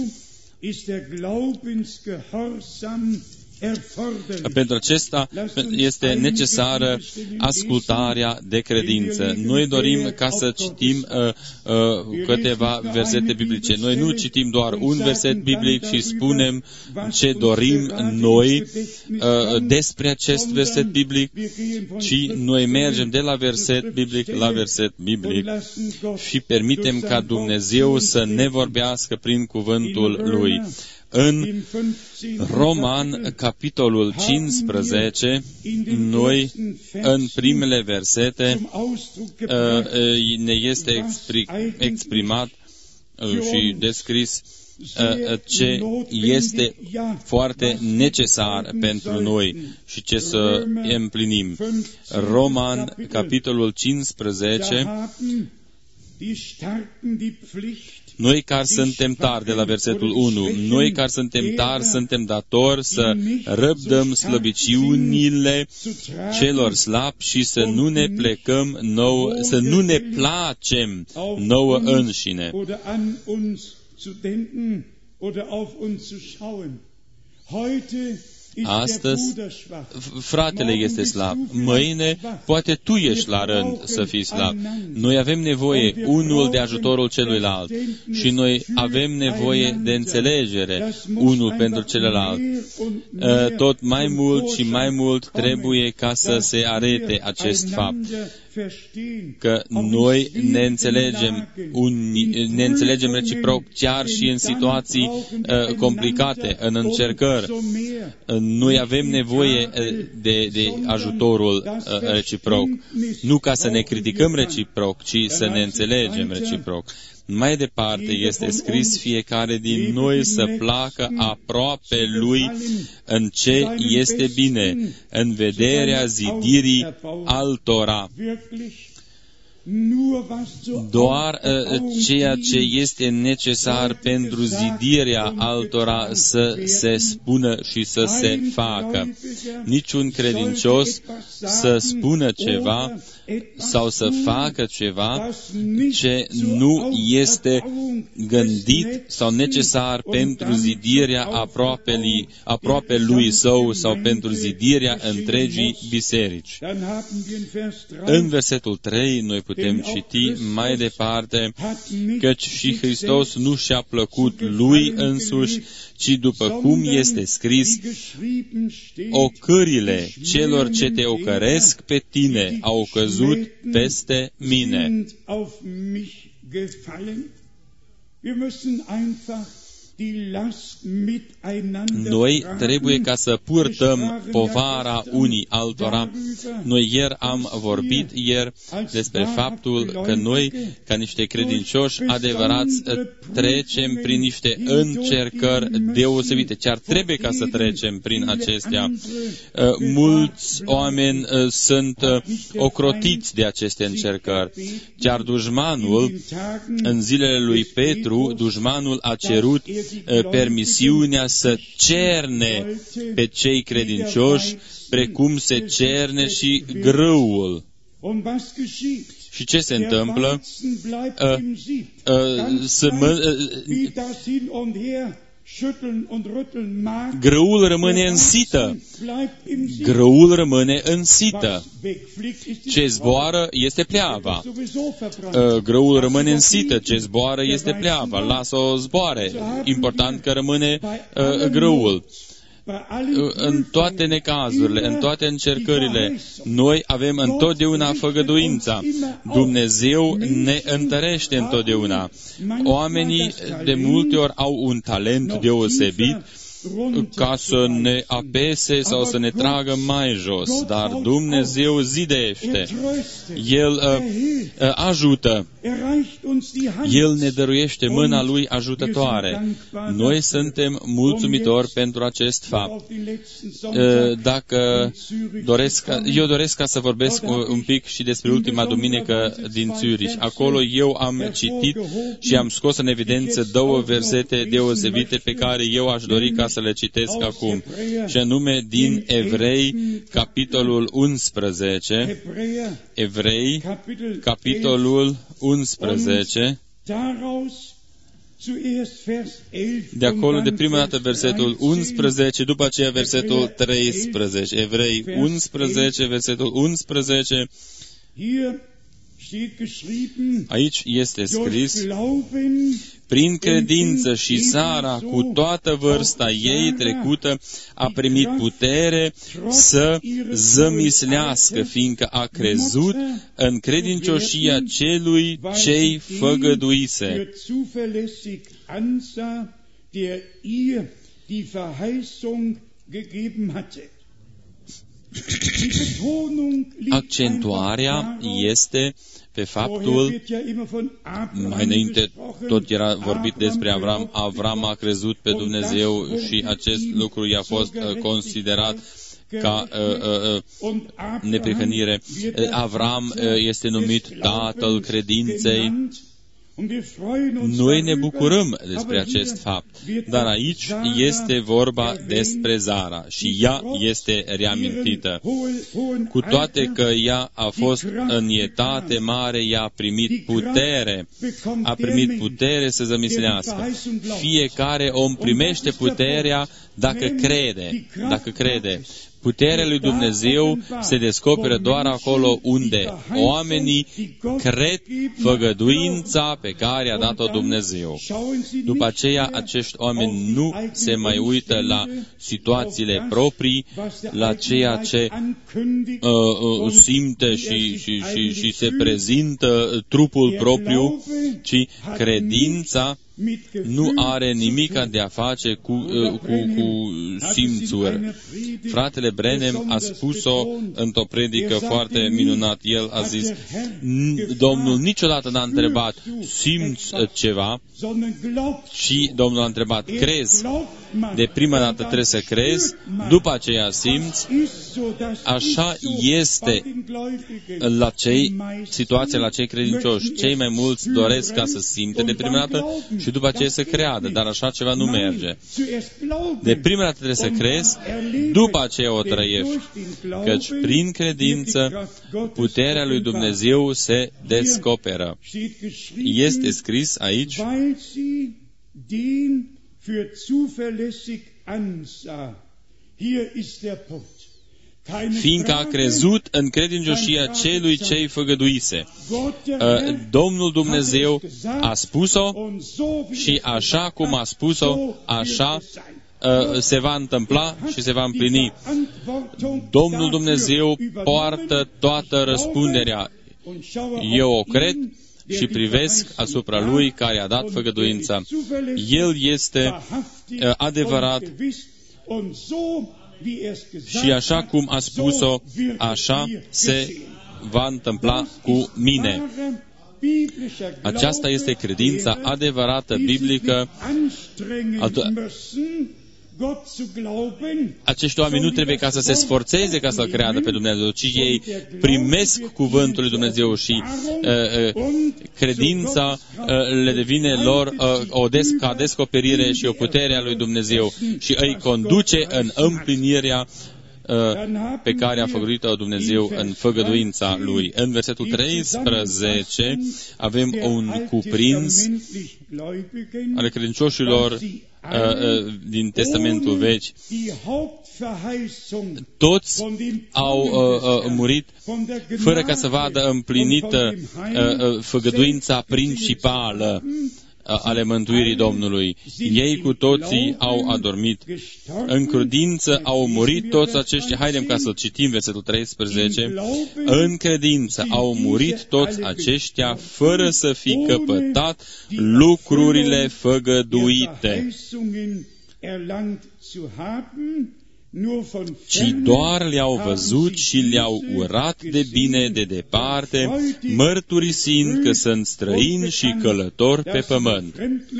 Speaker 2: Pentru acesta este necesară ascultarea de credință. Noi dorim ca să citim uh, uh, câteva versete biblice. Noi nu citim doar un verset biblic și spunem ce dorim noi uh, despre acest verset biblic, ci noi mergem de la verset biblic la verset biblic și permitem ca Dumnezeu să ne vorbească prin cuvântul Lui. În Roman, capitolul cincisprezece, noi, în primele versete, ne este exprimat și descris ce este foarte necesar pentru noi și ce să împlinim. Roman, capitolul cincisprezece, noi care suntem tari, de la versetul unu, noi care suntem tari, suntem datori să răbdăm slăbiciunile celor slabi și să nu ne plecăm nouă, să nu ne placem nouă înșine. Astăzi, fratele este slab. Mâine, poate tu ești la rând să fii slab. Noi avem nevoie unul de ajutorul celuilalt și noi avem nevoie de înțelegere unul pentru celălalt. Tot mai mult și mai mult trebuie ca să se arete acest fapt, că noi ne înțelegem, un, ne înțelegem reciproc chiar și în situații uh, complicate, în încercări. Uh, noi avem nevoie de, de ajutorul uh, reciproc, nu ca să ne criticăm reciproc, ci să ne înțelegem reciproc. Mai departe este scris, fiecare din noi să placă aproape lui în ce este bine, în vederea zidirii altora. Doar uh, ceea ce este necesar pentru zidirea altora să se spună și să se facă. Niciun credincios să spună ceva sau să facă ceva ce nu este gândit sau necesar pentru zidirea aproape, aproape lui său sau pentru zidirea întregii biserici. În versetul trei noi putem citi mai departe, căci și Hristos nu și-a plăcut lui însuși, ci după cum este scris, ocârile celor ce te ocăresc pe tine au căzut peste mine. Noi trebuie ca să purtăm povara unii altora. Noi ieri am vorbit ieri despre faptul că noi, ca niște credincioși adevărați, trecem prin niște încercări deosebite. Chiar trebuie ca să trecem prin acestea. Mulți oameni sunt ocrotiți de aceste încercări. Chiar dușmanul, în zilele lui Petru, dușmanul a cerut permisiunea să cerne pe cei credincioși, precum se cerne și grâul. Și ce se întâmplă? Uh, uh, să mă, uh, grâul rămâne în sită. Grâul rămâne în sită. Ce zboară este pleava. Uh, grâul rămâne în sită. Ce zboară este pleava. Lasă-o zboare. Important că rămâne uh, grâul. În toate necazurile, în toate încercările, noi avem întotdeauna făgăduința. Dumnezeu ne întărește întotdeauna. Oamenii de multe ori au un talent deosebit ca să ne apese sau să ne tragă mai jos, dar Dumnezeu zidește. El uh, uh, ajută. El ne dăruiește mâna Lui ajutătoare. Noi suntem mulțumitori pentru acest fapt. Uh, dacă doresc, eu doresc ca să vorbesc un pic și despre ultima duminică din Zürich. Acolo eu am citit și am scos în evidență două versete deosebite pe care eu aș dori ca să le citesc acum, și anume din Evrei, capitolul unsprezece, Evrei, capitolul unsprezece, de acolo de prima dată versetul unsprezece, după aceea versetul treisprezece, Evrei unsprezece, versetul unsprezece, aici este scris: prin credință și Sara, cu toată vârsta ei trecută, a primit putere să zămislească, fiindcă a crezut în credincioșia celui ce-i făgăduise. Accentuarea este pe faptul, mai înainte tot era vorbit despre Avram, Avram a crezut pe Dumnezeu și acest lucru i-a fost uh, considerat ca uh, uh, neprihănire. Avram uh, este numit tatăl credinței. Noi ne bucurăm despre acest fapt, dar aici este vorba despre Sara și ea este reamintită. Cu toate că ea a fost în etate mare, ea a primit putere, a primit putere să zămislească. Fiecare om primește puterea dacă crede, dacă crede. Puterea lui Dumnezeu se descoperă doar acolo unde oamenii cred făgăduința pe care a dat-o Dumnezeu. După aceea, acești oameni nu se mai uită la situațiile proprii, la ceea ce uh, uh, simte și, și, și, și se prezintă trupul propriu, ci credința nu are nimic de a face cu, cu, cu simțuri. Fratele Branham a spus-o într-o predică foarte minunat. El a zis: Domnul niciodată n-a întrebat, simți ceva? Și Domnul a întrebat, crezi? De prima dată trebuie să crezi, după aceea simți. Așa este la cei, situația la cei credincioși. Cei mai mulți doresc ca să simte de prima dată și după aceea să creadă, dar așa ceva nu merge. De prima dată trebuie să crezi, după aceea o trăiești, căci prin credință puterea lui Dumnezeu se descoperă. Este scris aici: fiindcă a crezut în credincioșia celui ce-i făgăduise. Domnul Dumnezeu a spus-o și așa cum a spus-o, așa se va întâmpla și se va împlini. Domnul Dumnezeu poartă toată răspunderea. Eu o cred și privesc asupra Lui care a dat făgăduința. El este adevărat și așa cum a spus-o, așa se va întâmpla cu mine. Aceasta este credința adevărată biblică. Acești oameni nu trebuie ca să se sforțeze ca să-L creadă pe Dumnezeu, ci ei primesc cuvântul lui Dumnezeu și uh, uh, credința uh, le devine lor uh, o des- ca descoperire și o putere a lui Dumnezeu și îi conduce în împlinirea pe care a făgăduit-o Dumnezeu în făgăduința Lui. În versetul treisprezece avem un cuprins ale credincioșilor din Testamentul Vechi. Toți au uh, murit fără ca să vadă împlinită uh, făgăduința principală ale mântuirii Domnului. Ei cu toții au adormit. În credință au murit toți aceștia. Haidem ca să citim versetul treisprezece. În credință au murit toți aceștia fără să fi căpătat lucrurile făgăduite, ci doar le-au văzut și le-au urat de bine de departe, mărturisind că sunt străini și călători pe pământ.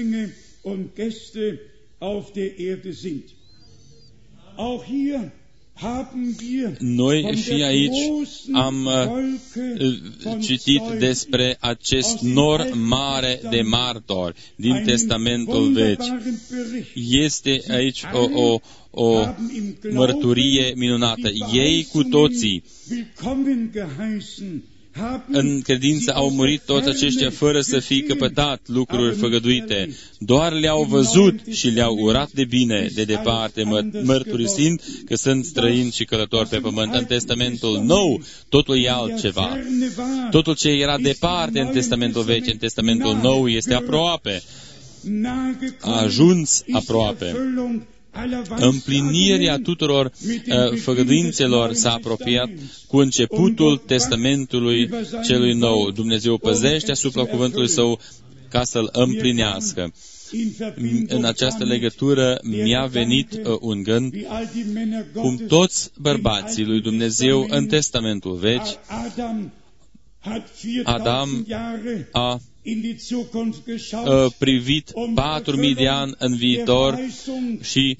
Speaker 2: Noi și aici am uh, citit despre acest nor mare de martori din Testamentul Vechi. Este aici o, o, o mărturie minunată. Ei cu toții în credință au murit toți aceștia fără să fi căpătat lucruri făgăduite. Doar le-au văzut și le-au urat de bine de departe, mărturisind că sunt străini și călători pe pământ. În Testamentul Nou, totul e altceva. Totul ce era departe în Testamentul Vechi, în Testamentul Nou este aproape. A ajuns aproape. Împlinirea tuturor uh, făgăduințelor s-a apropiat cu începutul Testamentului celui nou. Dumnezeu păzește asupra cuvântului Său ca să-l împlinească. În această legătură mi-a venit uh, un gând cum toți bărbații lui Dumnezeu în Testamentul Vechi, Adam a Uh, privit patru mii de ani în viitor și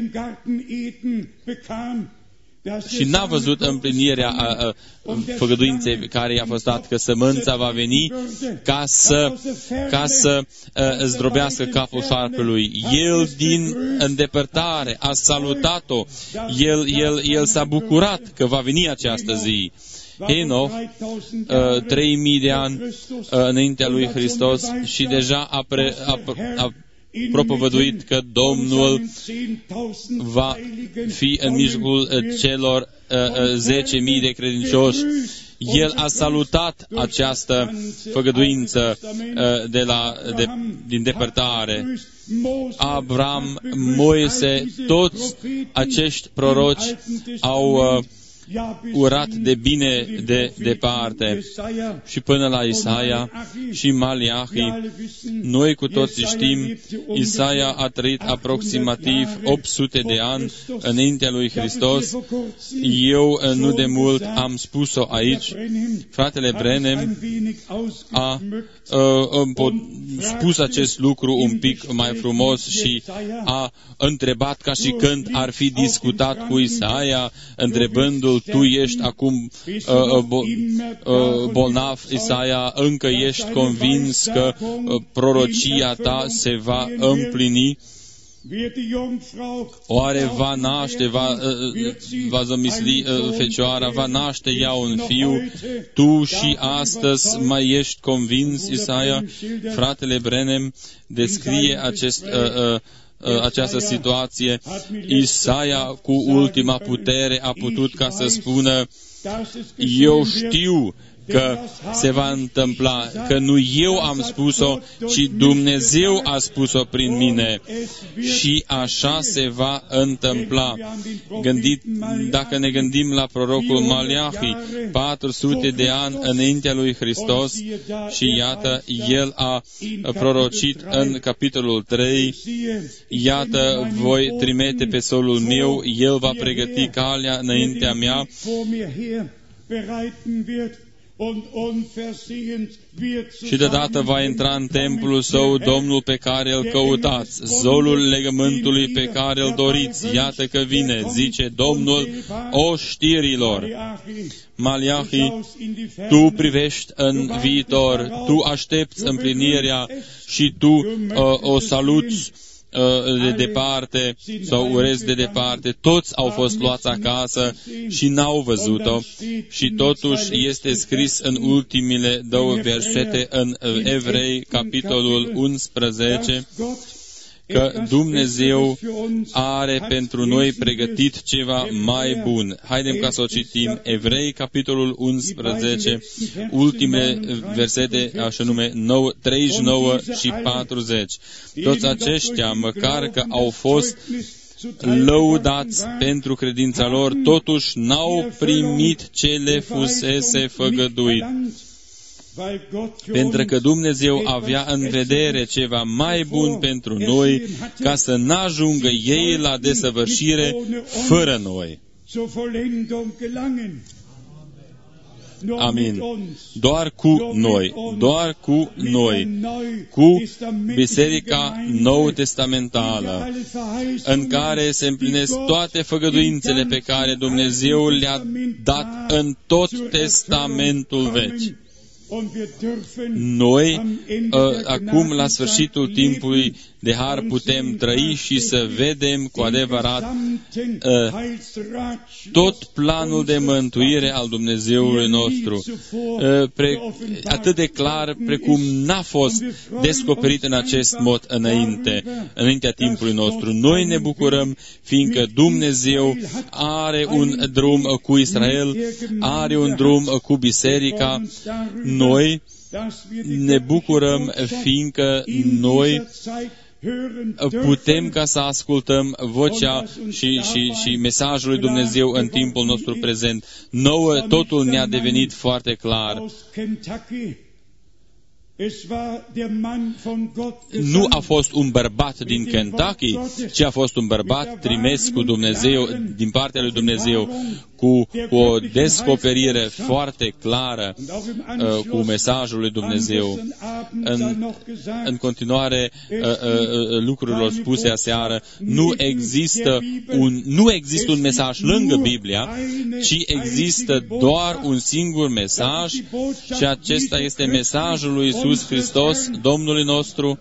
Speaker 2: și n-a văzut împlinirea a, a, făgăduinței care i-a fost dat, că sămânța va veni ca să, ca să a, zdrobească capul șarpelui. El din îndepărtare a salutat-o, el, el, el s-a bucurat că va veni această zi. Enoch, uh, trei mii de ani uh, înaintea lui Hristos și deja a, pre, a, a propovăduit că Domnul va fi în mijlocul celor zece mii de credincioși. El a salutat această făgăduință uh, de la, de, din depărtare. Abraham, Moise, toți acești proroci au uh, urat de bine de departe și până la Isaia și Maliahi. Noi cu toții știm, Isaia a trăit aproximativ opt sute de ani înaintea lui Hristos. Eu nu de mult am spus-o aici. Fratele Branham a uh, spus acest lucru un pic mai frumos și a întrebat ca și când ar fi discutat cu Isaia, întrebându-l: tu ești acum uh, bo, uh, bolnav, Isaia, încă ești convins că uh, prorocia ta se va împlini? Oare va naște, va, uh, va zămisli uh, fecioara, va naște ea un fiu? Tu și astăzi mai ești convins, Isaia? Fratele Branham descrie acest uh, uh, această situație. Isaia, cu ultima putere, a putut ca să spună: eu știu că se va întâmpla, că nu eu am spus-o, ci Dumnezeu a spus-o prin mine și așa se va întâmpla. Gândit, dacă ne gândim la prorocul Maleahi, patru sute de ani înaintea lui Hristos și iată, el a prorocit în capitolul trei, iată, voi trimite pe solul meu, el va pregăti calea înaintea mea și deodată va intra în templul său Domnul pe care îl căutați, zolul legământului pe care îl doriți. Iată că vine, zice Domnul oștirilor. Maleahi, tu privești în viitor, tu aștepți împlinirea și tu uh, o saluți de departe sau urezi de departe, toți au fost luați acasă și n-au văzut-o și totuși este scris în ultimile două versete în Evrei, capitolul unsprezece, că Dumnezeu are pentru noi pregătit ceva mai bun. Haidem ca să o citim. Evrei, capitolul unsprezece, ultimele versete, așa nume, treizeci și nouă și patruzeci. Toți aceștia, măcar că au fost lăudați pentru credința lor, totuși n-au primit ce le fusese făgăduit. Pentru că Dumnezeu avea în vedere ceva mai bun pentru noi, ca să n-ajungă ei la desăvârșire fără noi. Amin. Doar cu noi, doar cu noi, cu Biserica Nou-Testamentală, în care se împlinesc toate făgăduințele pe care Dumnezeu le-a dat în tot Testamentul Vechi. Noi, acum, la sfârșitul timpului de har, putem trăi și să vedem cu adevărat tot planul de mântuire al Dumnezeului nostru, atât de clar precum n-a fost descoperit în acest mod înainte, înaintea timpului nostru. Noi ne bucurăm, fiindcă Dumnezeu are un drum cu Israel, are un drum cu biserica. Noi ne bucurăm, fiindcă noi putem ca să ascultăm vocea și, și, și mesajul lui Dumnezeu în timpul nostru prezent. Nouă totul ne-a devenit foarte clar. Nu a fost un bărbat din Kentucky, ci a fost un bărbat trimis cu Dumnezeu, din partea lui Dumnezeu, cu, cu o descoperire foarte clară, uh, cu mesajul lui Dumnezeu. În, în continuare uh, uh, lucrurilor spuse aseară, nu există, un, nu există un mesaj lângă Biblia, ci există doar un singur mesaj și acesta este mesajul lui Iisus Hristos, Domnului nostru.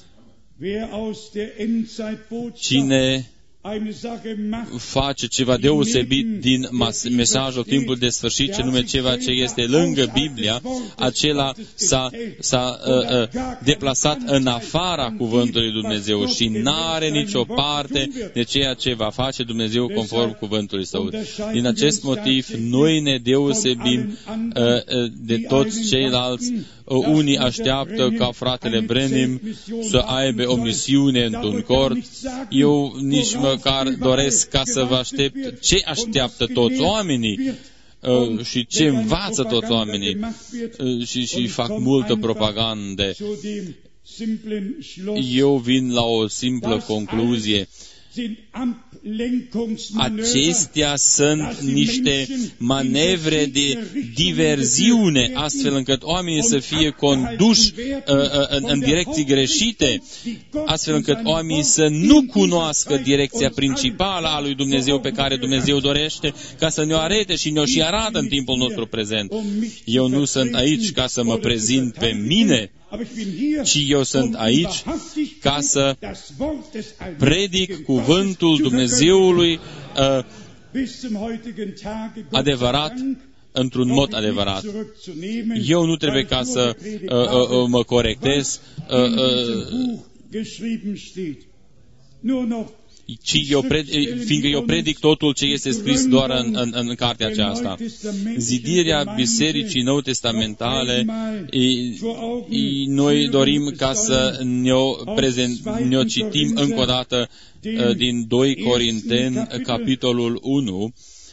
Speaker 2: Cine face ceva deosebit din mesajul timpului de sfârșit, ce nume ceva ce este lângă Biblia, acela s-a, s-a uh, uh, deplasat în afara cuvântului Dumnezeu și n-are nicio parte de ceea ce va face Dumnezeu conform cuvântului Său. Din acest motiv, noi ne deosebim uh, uh, de toți ceilalți. Unii așteaptă ca fratele Brenim să aibă o misiune într-un cort. Eu nici măcar doresc ca să vă aștept ce așteaptă toți oamenii uh, și ce învață toți oamenii uh, și, și fac multă propagandă. Eu vin la o simplă concluzie. Acestea sunt niște manevre de diverziune, astfel încât oamenii să fie conduși uh, în, în direcții greșite, astfel încât oamenii să nu cunoască direcția principală a lui Dumnezeu pe care Dumnezeu dorește ca să ne-o arate și ne-o și arată în timpul nostru prezent. Eu nu sunt aici ca să mă prezint pe mine, ci eu sunt aici ca să predic cuvântul Dumnezeului uh, adevărat, într-un mod adevărat. Eu nu trebuie ca să uh, uh, mă corectez. Uh, uh, ci eu predic, fiindcă eu predic totul ce este scris doar în, în, în cartea aceasta. Zidirea Bisericii Nou Testamentale, e, e, noi dorim ca să ne-o, prezent, ne-o citim încă o dată din doi Corinteni, capitolul unu.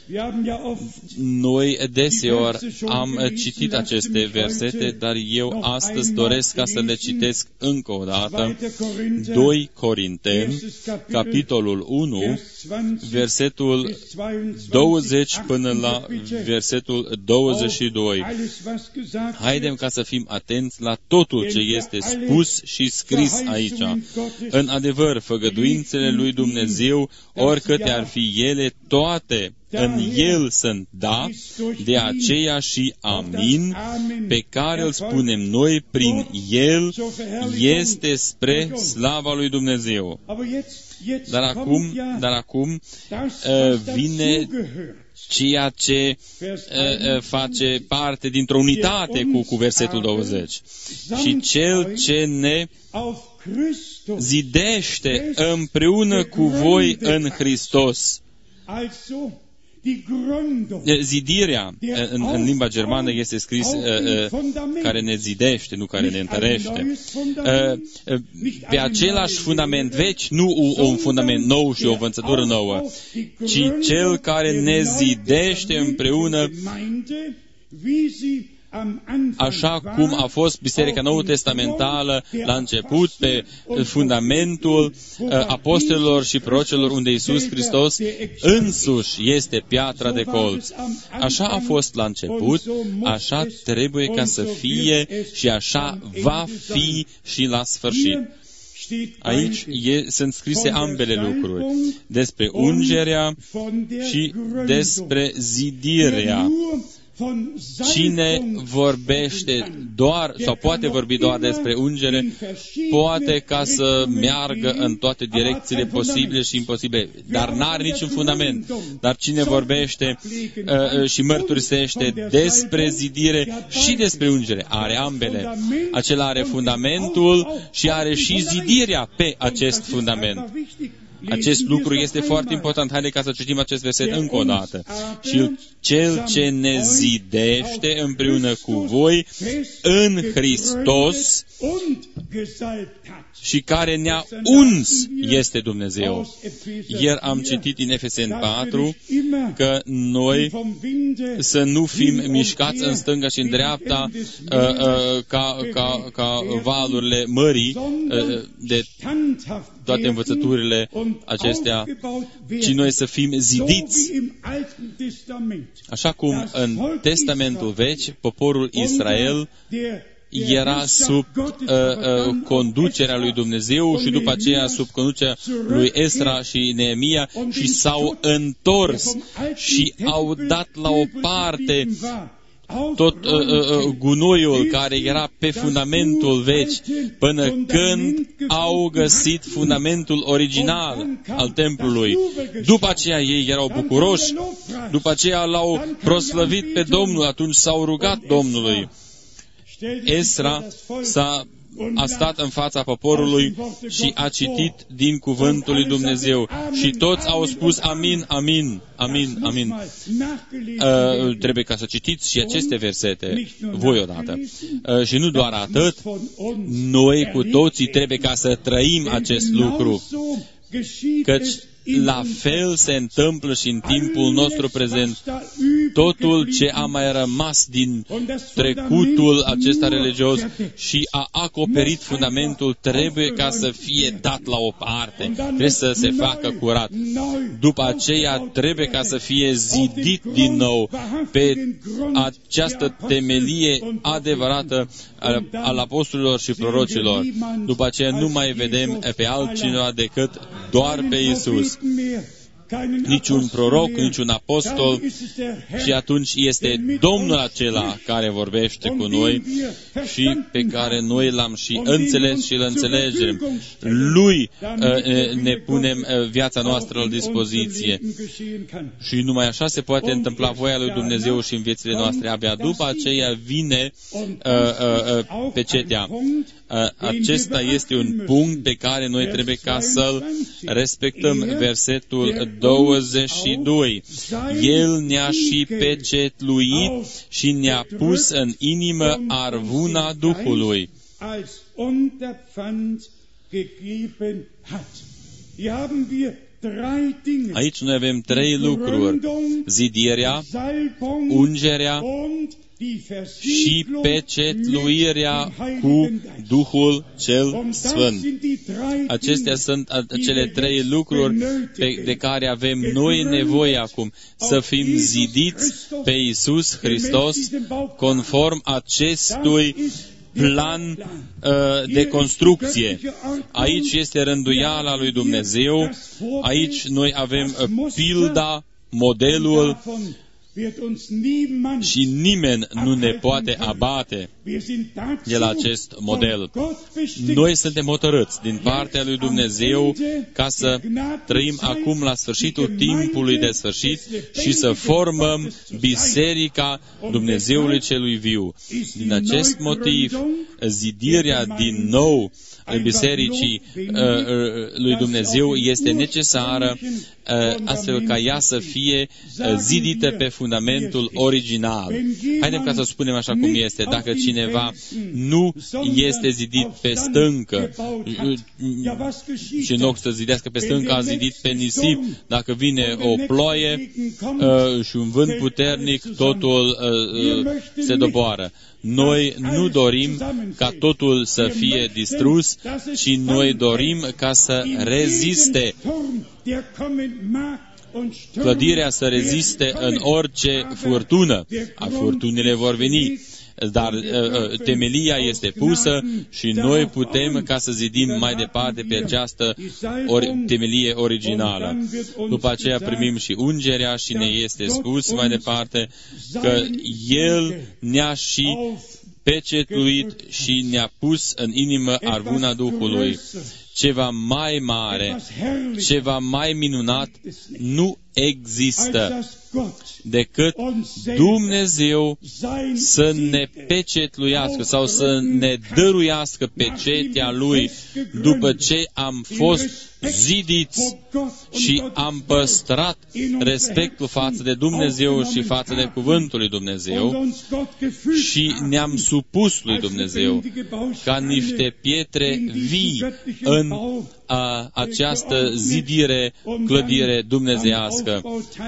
Speaker 2: Noi deseori am citit aceste versete, dar eu astăzi doresc ca să le citesc încă o dată. doi Corinteni, capitolul unu, versetul douăzeci până la versetul douăzeci și doi. Haidem ca să fim atenți la totul ce este spus și scris aici. În adevăr, făgăduințele lui Dumnezeu, oricâte ar fi ele, toate în El sunt da, de aceea și amin, pe care îl spunem noi prin El, este spre slava lui Dumnezeu. Dar acum, dar acum vine ceea ce face parte dintr-o unitate cu, cu versetul douăzeci. Și cel ce ne zidește împreună cu voi în Hristos. Zidirea, în, în limba germană este scris uh, uh, care ne zidește, nu care ne întărește. Uh, uh, pe același fundament vechi, nu un fundament nou și o învățătură nouă, ci cel care ne zidește împreună, așa cum a fost Biserica Nou Testamentală la început, pe fundamentul uh, apostolilor și prorocilor, unde Iisus Hristos însuși este piatra de colț. Așa a fost la început, așa trebuie ca să fie și așa va fi și la sfârșit. Aici e, sunt scrise ambele lucruri, despre ungerea și despre zidirea. Cine vorbește doar, sau poate vorbi doar despre ungere, poate ca să meargă în toate direcțiile posibile și imposibile, dar n-are niciun fundament. Dar cine vorbește uh, și mărturisește despre zidire și despre ungere, are ambele. Acela are fundamentul și are și zidirea pe acest fundament. Acest lucru este foarte important. Haideți ca să citim acest verset încă o dată. Și cel ce ne zidește împreună cu voi în Hristos și care ne-a uns este Dumnezeu. Ieri am citit din Efeseni patru că noi să nu fim mișcați în stânga și în dreapta uh, uh, ca, ca, ca valurile mării uh, de toate învățăturile acestea, ci noi să fim zidiți. Așa cum în Testamentul Vechi, poporul Israel era sub uh, uh, conducerea lui Dumnezeu și după aceea sub conducerea lui Esra și Neemia și s-au întors și au dat la o parte tot uh, uh, gunoiul care era pe fundamentul vechi, până când au găsit fundamentul original al templului. După aceea ei erau bucuroși, după aceea l-au proslăvit pe Domnul, atunci s-au rugat Domnului. Esra s-a a stat în fața poporului și a citit din cuvântul lui Dumnezeu. Și toți au spus amin, amin, amin, amin. Uh, trebuie ca să citiți și aceste versete voi odată. Uh, și nu doar atât, noi cu toții trebuie ca să trăim acest lucru. Căci la fel se întâmplă și în timpul nostru prezent. Totul ce a mai rămas din trecutul acesta religios și a acoperit fundamentul trebuie ca să fie dat la o parte. Trebuie să se facă curat. După aceea trebuie ca să fie zidit din nou pe această temelie adevărată al apostolilor și prorocilor. După aceea nu mai vedem pe altcineva decât doar pe Iisus. niciun proroc, niciun apostol, și atunci este Domnul acela care vorbește cu noi și pe care noi l-am și înțeles și îl înțelegem. Lui ne punem viața noastră la dispoziție. Și numai așa se poate întâmpla voia lui Dumnezeu și în viețile noastre. Abia după aceea vine uh, uh, uh, pecetea. Uh, acesta este un punct pe care noi trebuie ca să-l respectăm. Versetul douăzeci și doi. El ne-a și pecetluit și ne-a pus în inimă arvuna Duhului. Aici noi avem trei lucruri: zidirea, ungerea și pecetluirea cu Duhul cel Sfânt. Acestea sunt cele trei lucruri pe, de care avem noi nevoie acum, să fim zidiți pe Iisus Hristos conform acestui plan uh, de construcție. Aici este rânduiala lui Dumnezeu, aici noi avem uh, pilda, modelul, și nimeni nu ne poate abate de la acest model. Noi suntem hotărâți din partea lui Dumnezeu ca să trăim acum la sfârșitul timpului de sfârșit și să formăm Biserica Dumnezeului celui viu. Din acest motiv, zidirea din nou în Bisericii uh, lui Dumnezeu este necesară, uh, astfel ca ea să fie uh, zidită pe fundamentul original. Haidem ca să spunem așa cum este: dacă cineva nu este zidit pe stâncă și în loc să zidească pe stâncă, a zidit pe nisip, dacă vine o ploaie uh, și un vânt puternic, totul uh, se doboară. Noi nu dorim ca totul să fie distrus, ci noi dorim ca să reziste. Clădirea să reziste în orice furtună. A furtunile vor veni, dar uh, temelia este pusă și noi putem ca să zidim mai departe pe această ori, temelie originală. După aceea primim și ungerea și ne este spus mai departe că El ne-a și pecetluit și ne-a pus în inimă arvuna Duhului. Ceva mai mare, ceva mai minunat nu există decât Dumnezeu să ne pecetluiască sau să ne dăruiască pecetea Lui după ce am fost zidiți și am păstrat respectul față de Dumnezeu și față de cuvântul lui Dumnezeu și ne-am supus lui Dumnezeu ca niște pietre vii în a, această zidire, clădire dumnezeiască.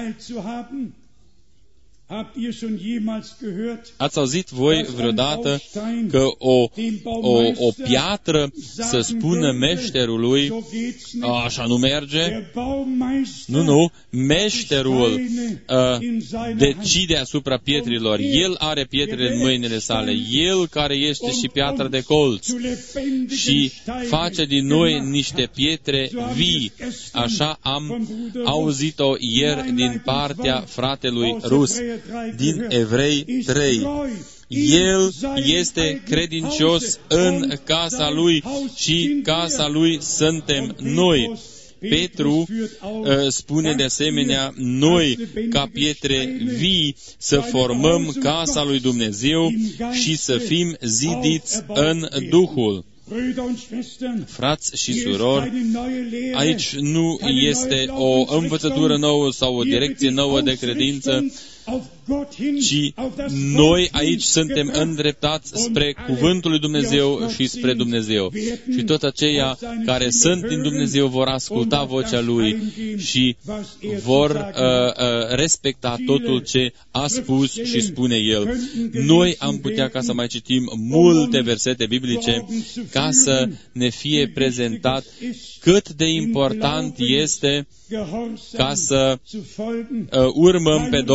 Speaker 2: Ați auzit voi vreodată că o, o, o piatră să spună meșterului, așa nu merge? Nu, nu, meșterul uh, decide asupra pietrilor. El are pietrele în mâinile sale, el care este și piatra de colț și face din noi niște pietre vii. Așa am auzit-o ieri din partea fratelui Rus, din Evrei trei. El este credincios în casa lui și casa lui suntem noi. Petru uh, spune de asemenea, noi, ca pietre vii, să formăm casa lui Dumnezeu și să fim zidiți în Duhul. Frați și surori, aici nu este o învățătură nouă sau o direcție nouă de credință, ci noi aici suntem îndreptați spre Cuvântul lui Dumnezeu și spre Dumnezeu. Și toți aceia care sunt din Dumnezeu vor asculta vocea Lui și vor uh, uh, respecta totul ce a spus și spune El. Noi am putea ca să mai citim multe versete biblice ca să ne fie prezentat cât de important este ca să uh, urmăm pe Domnul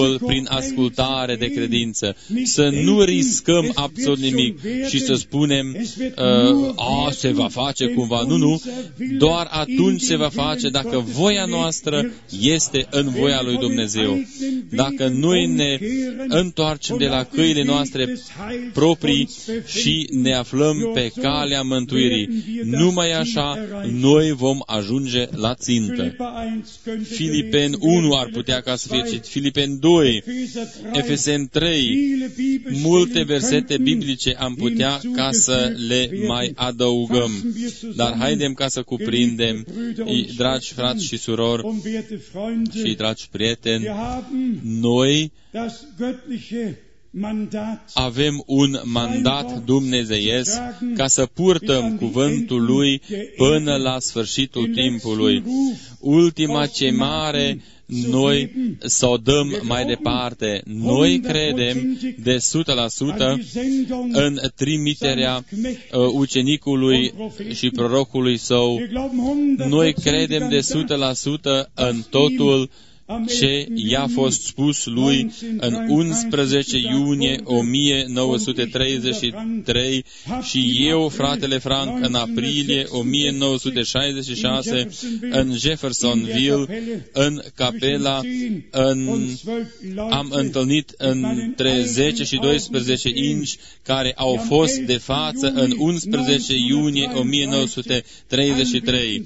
Speaker 2: Domnul prin ascultare de credință. Să nu riscăm absolut nimic și să spunem, uh, a, se va face cumva. Nu, nu. Doar atunci se va face dacă voia noastră este în voia lui Dumnezeu. Dacă noi ne întoarcem de la căile noastre proprii și ne aflăm pe calea mântuirii, numai așa noi vom ajunge la țintă. Filipeni unu ar putea ca să fie citit, Filipeni doi, Efeseni trei, multe versete biblice am putea ca să le mai adăugăm. Dar haidem ca să cuprindem, dragi frați și surori și dragi prieteni, noi avem un mandat dumnezeiesc ca să purtăm cuvântul Lui până la sfârșitul timpului. Ultima chemare noi să o dăm mai departe. Noi credem de o sută la sută în trimiterea ucenicului și prorocului său. Noi credem de o sută la sută în totul ce i-a fost spus lui în unsprezece iunie o mie nouă sute treizeci și trei și eu, fratele Frank, în aprilie o mie nouă sute șaizeci și șase în Jeffersonville, în capela, în, am întâlnit între zece și doisprezece inși care au fost de față în unsprezece iunie o mie nouă sute treizeci și trei.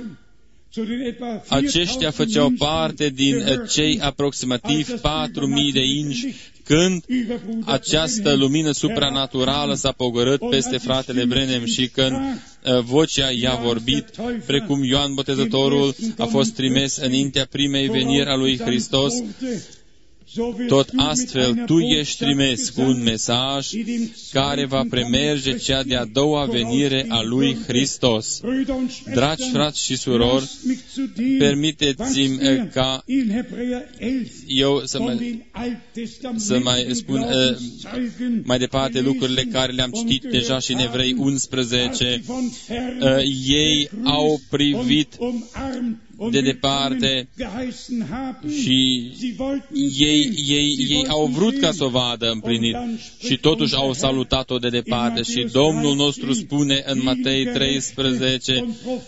Speaker 2: Aceștia făceau parte din cei aproximativ patru mii de inși când această lumină supranaturală s-a pogorât peste fratele Branham și când vocea i-a vorbit, precum Ioan Botezătorul a fost trimis înaintea primei veniri a lui Hristos, tot astfel tu ești trimis cu un mesaj care va premerge cea de-a doua venire a lui Hristos. Dragi frați și surori, permiteți-mi ca eu să mai, să mai spun uh, mai departe lucrurile care le-am citit deja și în Evrei unsprezece. Uh, ei au privit de departe și ei, ei, ei au vrut ca să o vadă împlinit și totuși au salutat-o de departe. Și Domnul nostru spune în Matei treisprezece,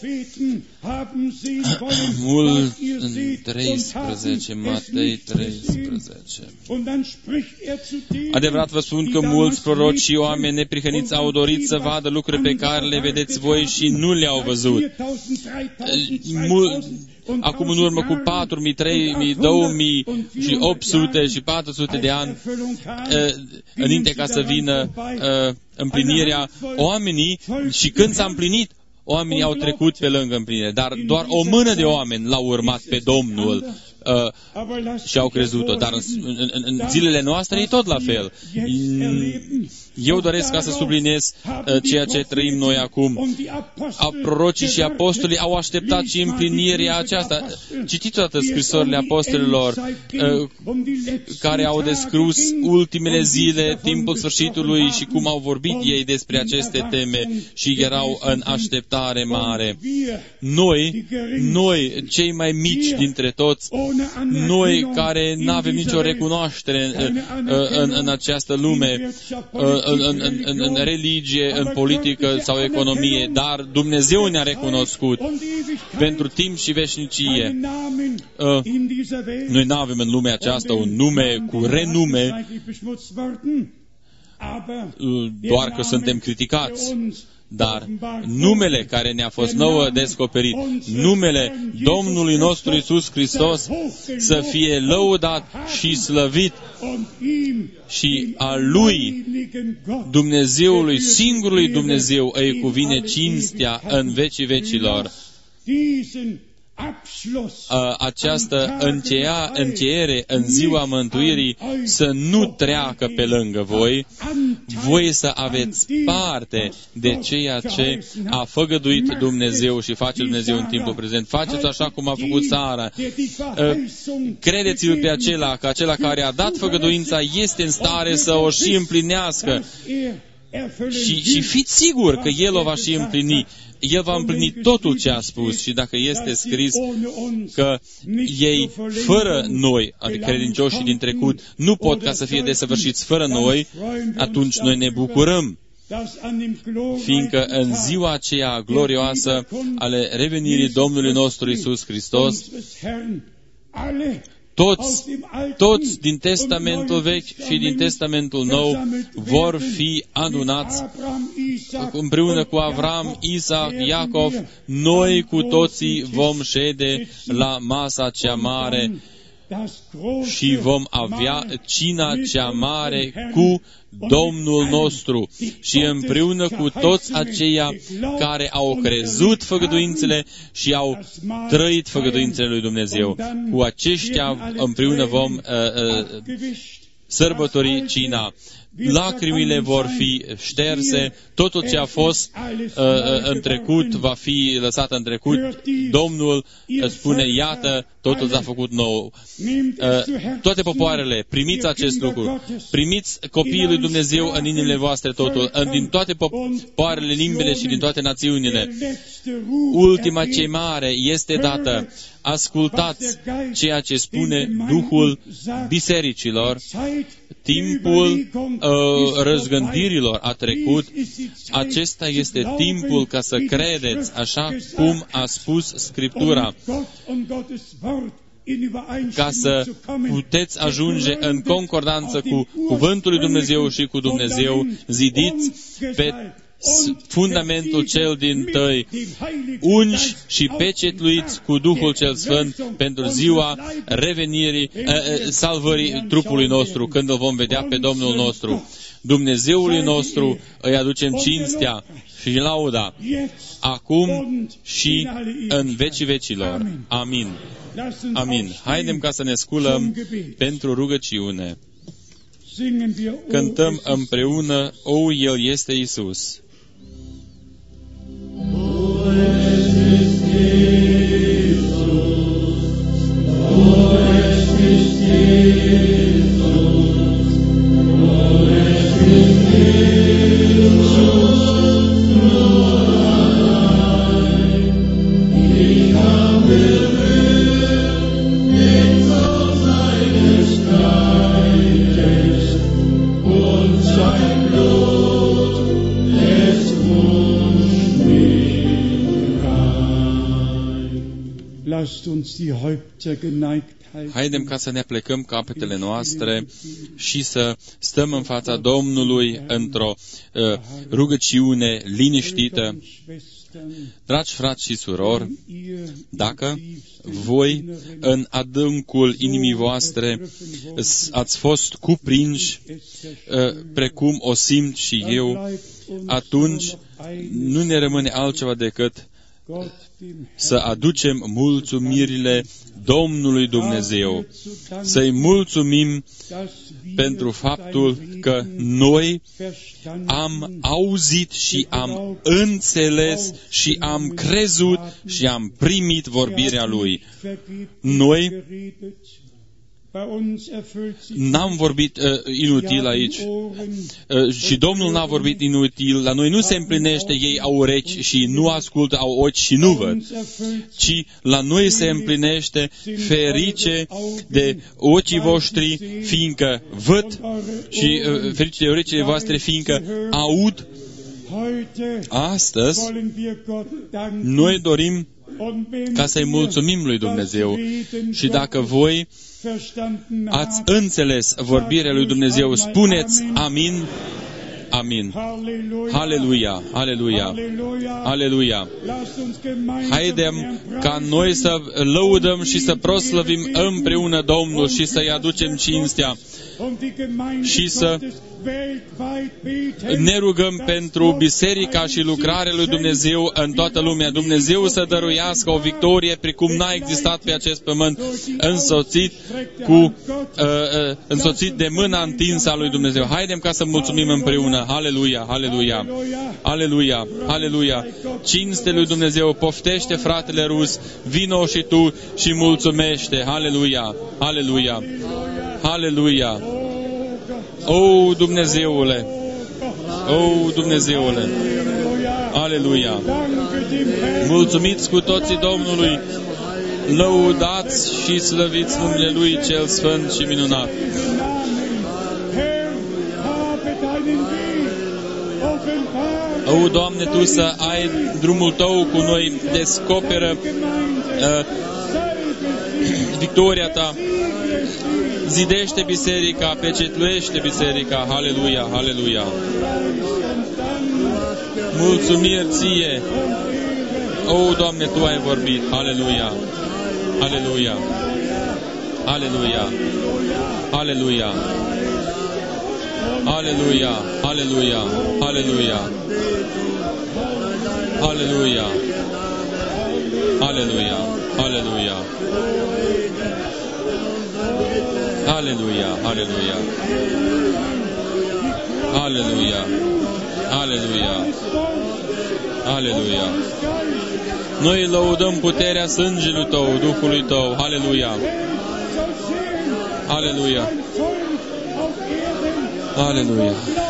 Speaker 2: mult în treisprezece, Matei treisprezece. Adevărat vă spun că mulți proroci și oameni neprihăniți au dorit să vadă lucruri pe care le vedeți voi și nu le-au văzut. Mul- Acum în urmă cu patru mii, trei mii, două mii și opt sute și patru sute de ani, înainte ca să vină împlinirea, oamenii, și când s-a împlinit, oamenii au trecut pe lângă împlinire, dar doar o mână de oameni l-au urmat pe Domnul uh, și au crezut-o. Dar în, în, în zilele noastre e tot la fel. Eu doresc ca să subliniez uh, ceea ce trăim noi acum. A, prorocii și apostolii au așteptat și împlinirea aceasta. Citiți toate scrisorile apostolilor uh, care au descris ultimele zile, timpul sfârșitului și cum au vorbit ei despre aceste teme și erau în așteptare mare. Noi, noi, cei mai mici dintre toți, noi care nu avem nicio recunoaștere în, în, în această lume, în, în, în, în religie, în politică sau economie, dar Dumnezeu ne-a recunoscut pentru timp și veșnicie. Noi nu avem în lumea aceasta un nume cu renume, doar că suntem criticați. Dar numele care ne-a fost nouă descoperit, numele Domnului nostru Iisus Hristos, să fie lăudat și slăvit și a Lui, Dumnezeului, singurului Dumnezeu, îi cuvine cinstea în vecii vecilor. Această încheia, încheiere în ziua mântuirii să nu treacă pe lângă voi, voi să aveți parte de ceea ce a făgăduit Dumnezeu și face Dumnezeu în timpul prezent. Faceți așa cum a făcut Sara. Credeți-l pe acela, că acela care a dat făgăduința este în stare să o și împlinească. Și, și fiți sigur că El o va și împlini. El va împlini totul ce a spus și dacă este scris că ei fără noi, adică credincioșii din trecut, nu pot ca să fie desăvârșiți fără noi, atunci noi ne bucurăm, fiindcă în ziua aceea glorioasă ale revenirii Domnului nostru Iisus Hristos, toți, toți din Testamentul Vechi și din Testamentul Nou vor fi adunați împreună cu Avram, Isaac, Iacov. Noi cu toții vom șede la masa cea mare și vom avea cina cea mare cu Domnul nostru și împreună cu toți aceia care au crezut făgăduințele și au trăit făgăduințele lui Dumnezeu. Cu aceștia împreună vom uh, uh, sărbători cina. Lacrimile vor fi șterse, totul ce a fost uh, în trecut va fi lăsat în trecut. Domnul spune, iată, totul s-a făcut nou. Uh, toate popoarele, primiți acest lucru. Primiți copiii lui Dumnezeu în inimile voastre totul, în, din toate popoarele, limbile și din toate națiunile. Ultima ce mare este dată. Ascultați ceea ce spune Duhul bisericilor. Timpul uh, răzgândirilor a trecut. Acesta este timpul ca să credeți așa cum a spus Scriptura, ca să puteți ajunge în concordanță cu Cuvântul lui Dumnezeu și cu Dumnezeu. Zidiți pe fundamentul cel dintâi, unși și pecetluiți cu Duhul cel Sfânt pentru ziua revenirii, uh, salvării trupului nostru, când îl vom vedea pe Domnul nostru. Dumnezeului nostru îi aducem cinstea și lauda, acum și în vecii vecilor. Amin. Amin. Haidem ca să ne sculăm pentru rugăciune. Cântăm împreună, O, El este Iisus. Haidem ca să ne plecăm capetele noastre și să stăm în fața Domnului într-o uh, rugăciune liniștită. Dragi frați și surori, dacă voi în adâncul inimii voastre ați fost cuprinși uh, precum o simt și eu, atunci nu ne rămâne altceva decât să aducem mulțumirile Domnului Dumnezeu, să-i mulțumim pentru faptul că noi am auzit și am înțeles și am crezut și am primit vorbirea Lui. Noi n-am vorbit uh, inutil aici uh, și Domnul n-a vorbit inutil. La noi nu se împlinește, ei au urechi și nu ascultă, au ochi și nu văd, ci la noi se împlinește, ferice de ochii voștri, fiindcă văd, și uh, ferice de urechile voastre, fiindcă aud. Astăzi noi dorim ca să-i mulțumim lui Dumnezeu și dacă voi ați înțeles vorbirea lui Dumnezeu, spuneți amin, amin. Haleluia, haleluia, haleluia. Haidem ca noi să lăudăm și să proslăvim împreună Domnul și să-i aducem cinstea și să ne rugăm pentru biserica și lucrarea lui Dumnezeu în toată lumea. Dumnezeu să dăruiască o victorie precum n-a existat pe acest pământ, însoțit cu uh, uh, însoțit de mâna întinsă a lui Dumnezeu. Haidem ca să mulțumim împreună. Haleluia, haleluia, haleluia, haleluia. Cinste lui Dumnezeu, poftește fratele rus, vino și tu și mulțumește. Haleluia, haleluia, haleluia. O, Dumnezeule! O, Dumnezeule! Aleluia! Mulțumiți cu toții Domnului, lăudați și slăviți numele Lui cel sfânt și minunat. O, Doamne, Tu să ai drumul Tău cu noi, descoperă uh, victoria Ta, zidește biserica, pecetluiește biserica, haleluia, haleluia. Mulțumiri Ție, o, Doamne, Tu ai vorbit, haleluia, haleluia, haleluia, haleluia. Aleluia, aleluia, aleluia, aleluia, aleluia, aleluia, aleluia, aleluia, aleluia, aleluia, aleluia. Noi lăudăm puterea sângelui Tău, Duhului Tău, aleluia, aleluia. Aleluia.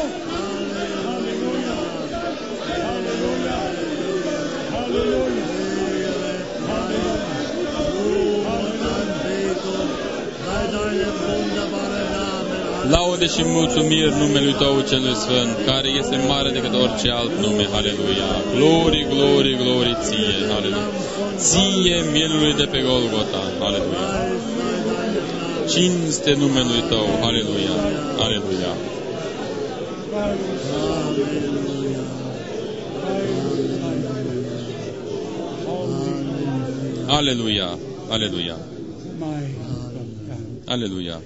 Speaker 2: Laude și mulțumiri numelui Tău celui Sfânt, care este mare decât orice alt nume. Aleluia. Glorii, glorii, glorii Ție. Aleluia. Ție mielului de pe Golgota. Aleluia. Cinste numelui Tău. Aleluia. Aleluia. Aleluia. Aleluia. Aleluia.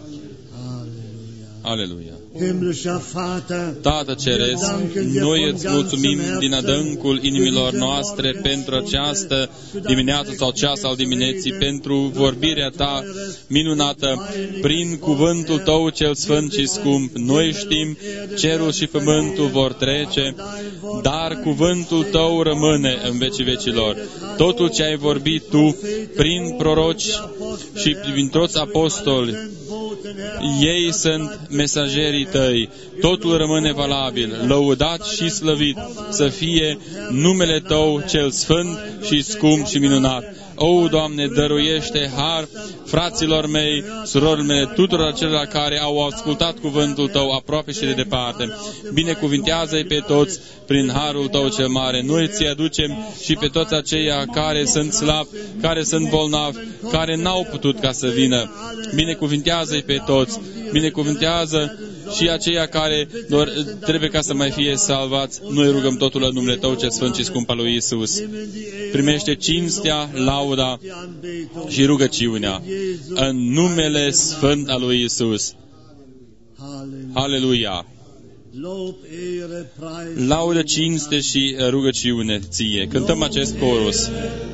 Speaker 2: Aleluia. Tată Ceresc, noi îți mulțumim din adâncul inimilor noastre pentru această dimineață sau ceas al dimineții, pentru vorbirea Ta minunată prin cuvântul Tău cel sfânt și scump. Noi știm, cerul și pământul vor trece, dar cuvântul Tău rămâne în vecii vecilor. Totul ce ai vorbit Tu prin proroci și prin toți apostoli, ei sunt mesagerii Tăi. Totul rămâne valabil, lăudat și slăvit să fie numele Tău cel sfânt și scump și minunat. O, Doamne, dăruiește har fraților mei, surorilor mele, tuturor acelora care au ascultat cuvântul Tău aproape și de departe. Binecuvintează-i pe toți prin harul Tău cel mare. Noi Ți aducem și pe toți aceia care sunt slabi, care sunt bolnavi, care n-au putut ca să vină. Binecuvintează-i pe toți. Binecuvintează și aceia care doar trebuie ca să mai fie salvați. Noi rugăm totul în numele Tău cel sfânt și scump al lui Iisus. Primește cinstea, lauda și rugăciunea în numele sfânt al lui Iisus. Aleluia! Laudă, cinste și rugăciune Ție. Cântăm acest chorus.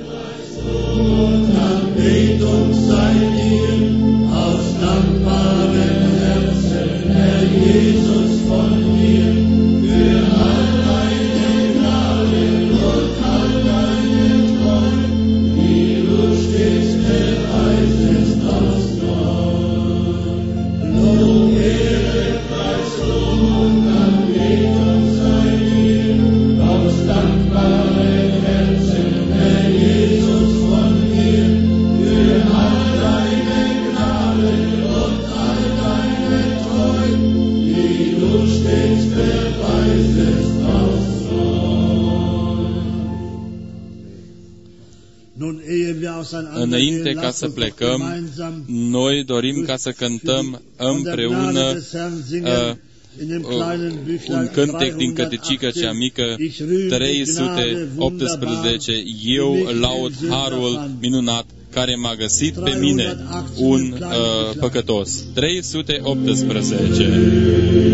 Speaker 2: Înainte ca să plecăm, noi dorim ca să cântăm împreună uh, un cântec din cătecica cea mică, trei sute optsprezece. Eu laud harul minunat care m-a găsit pe mine, un uh, păcătos. trei sute optsprezece.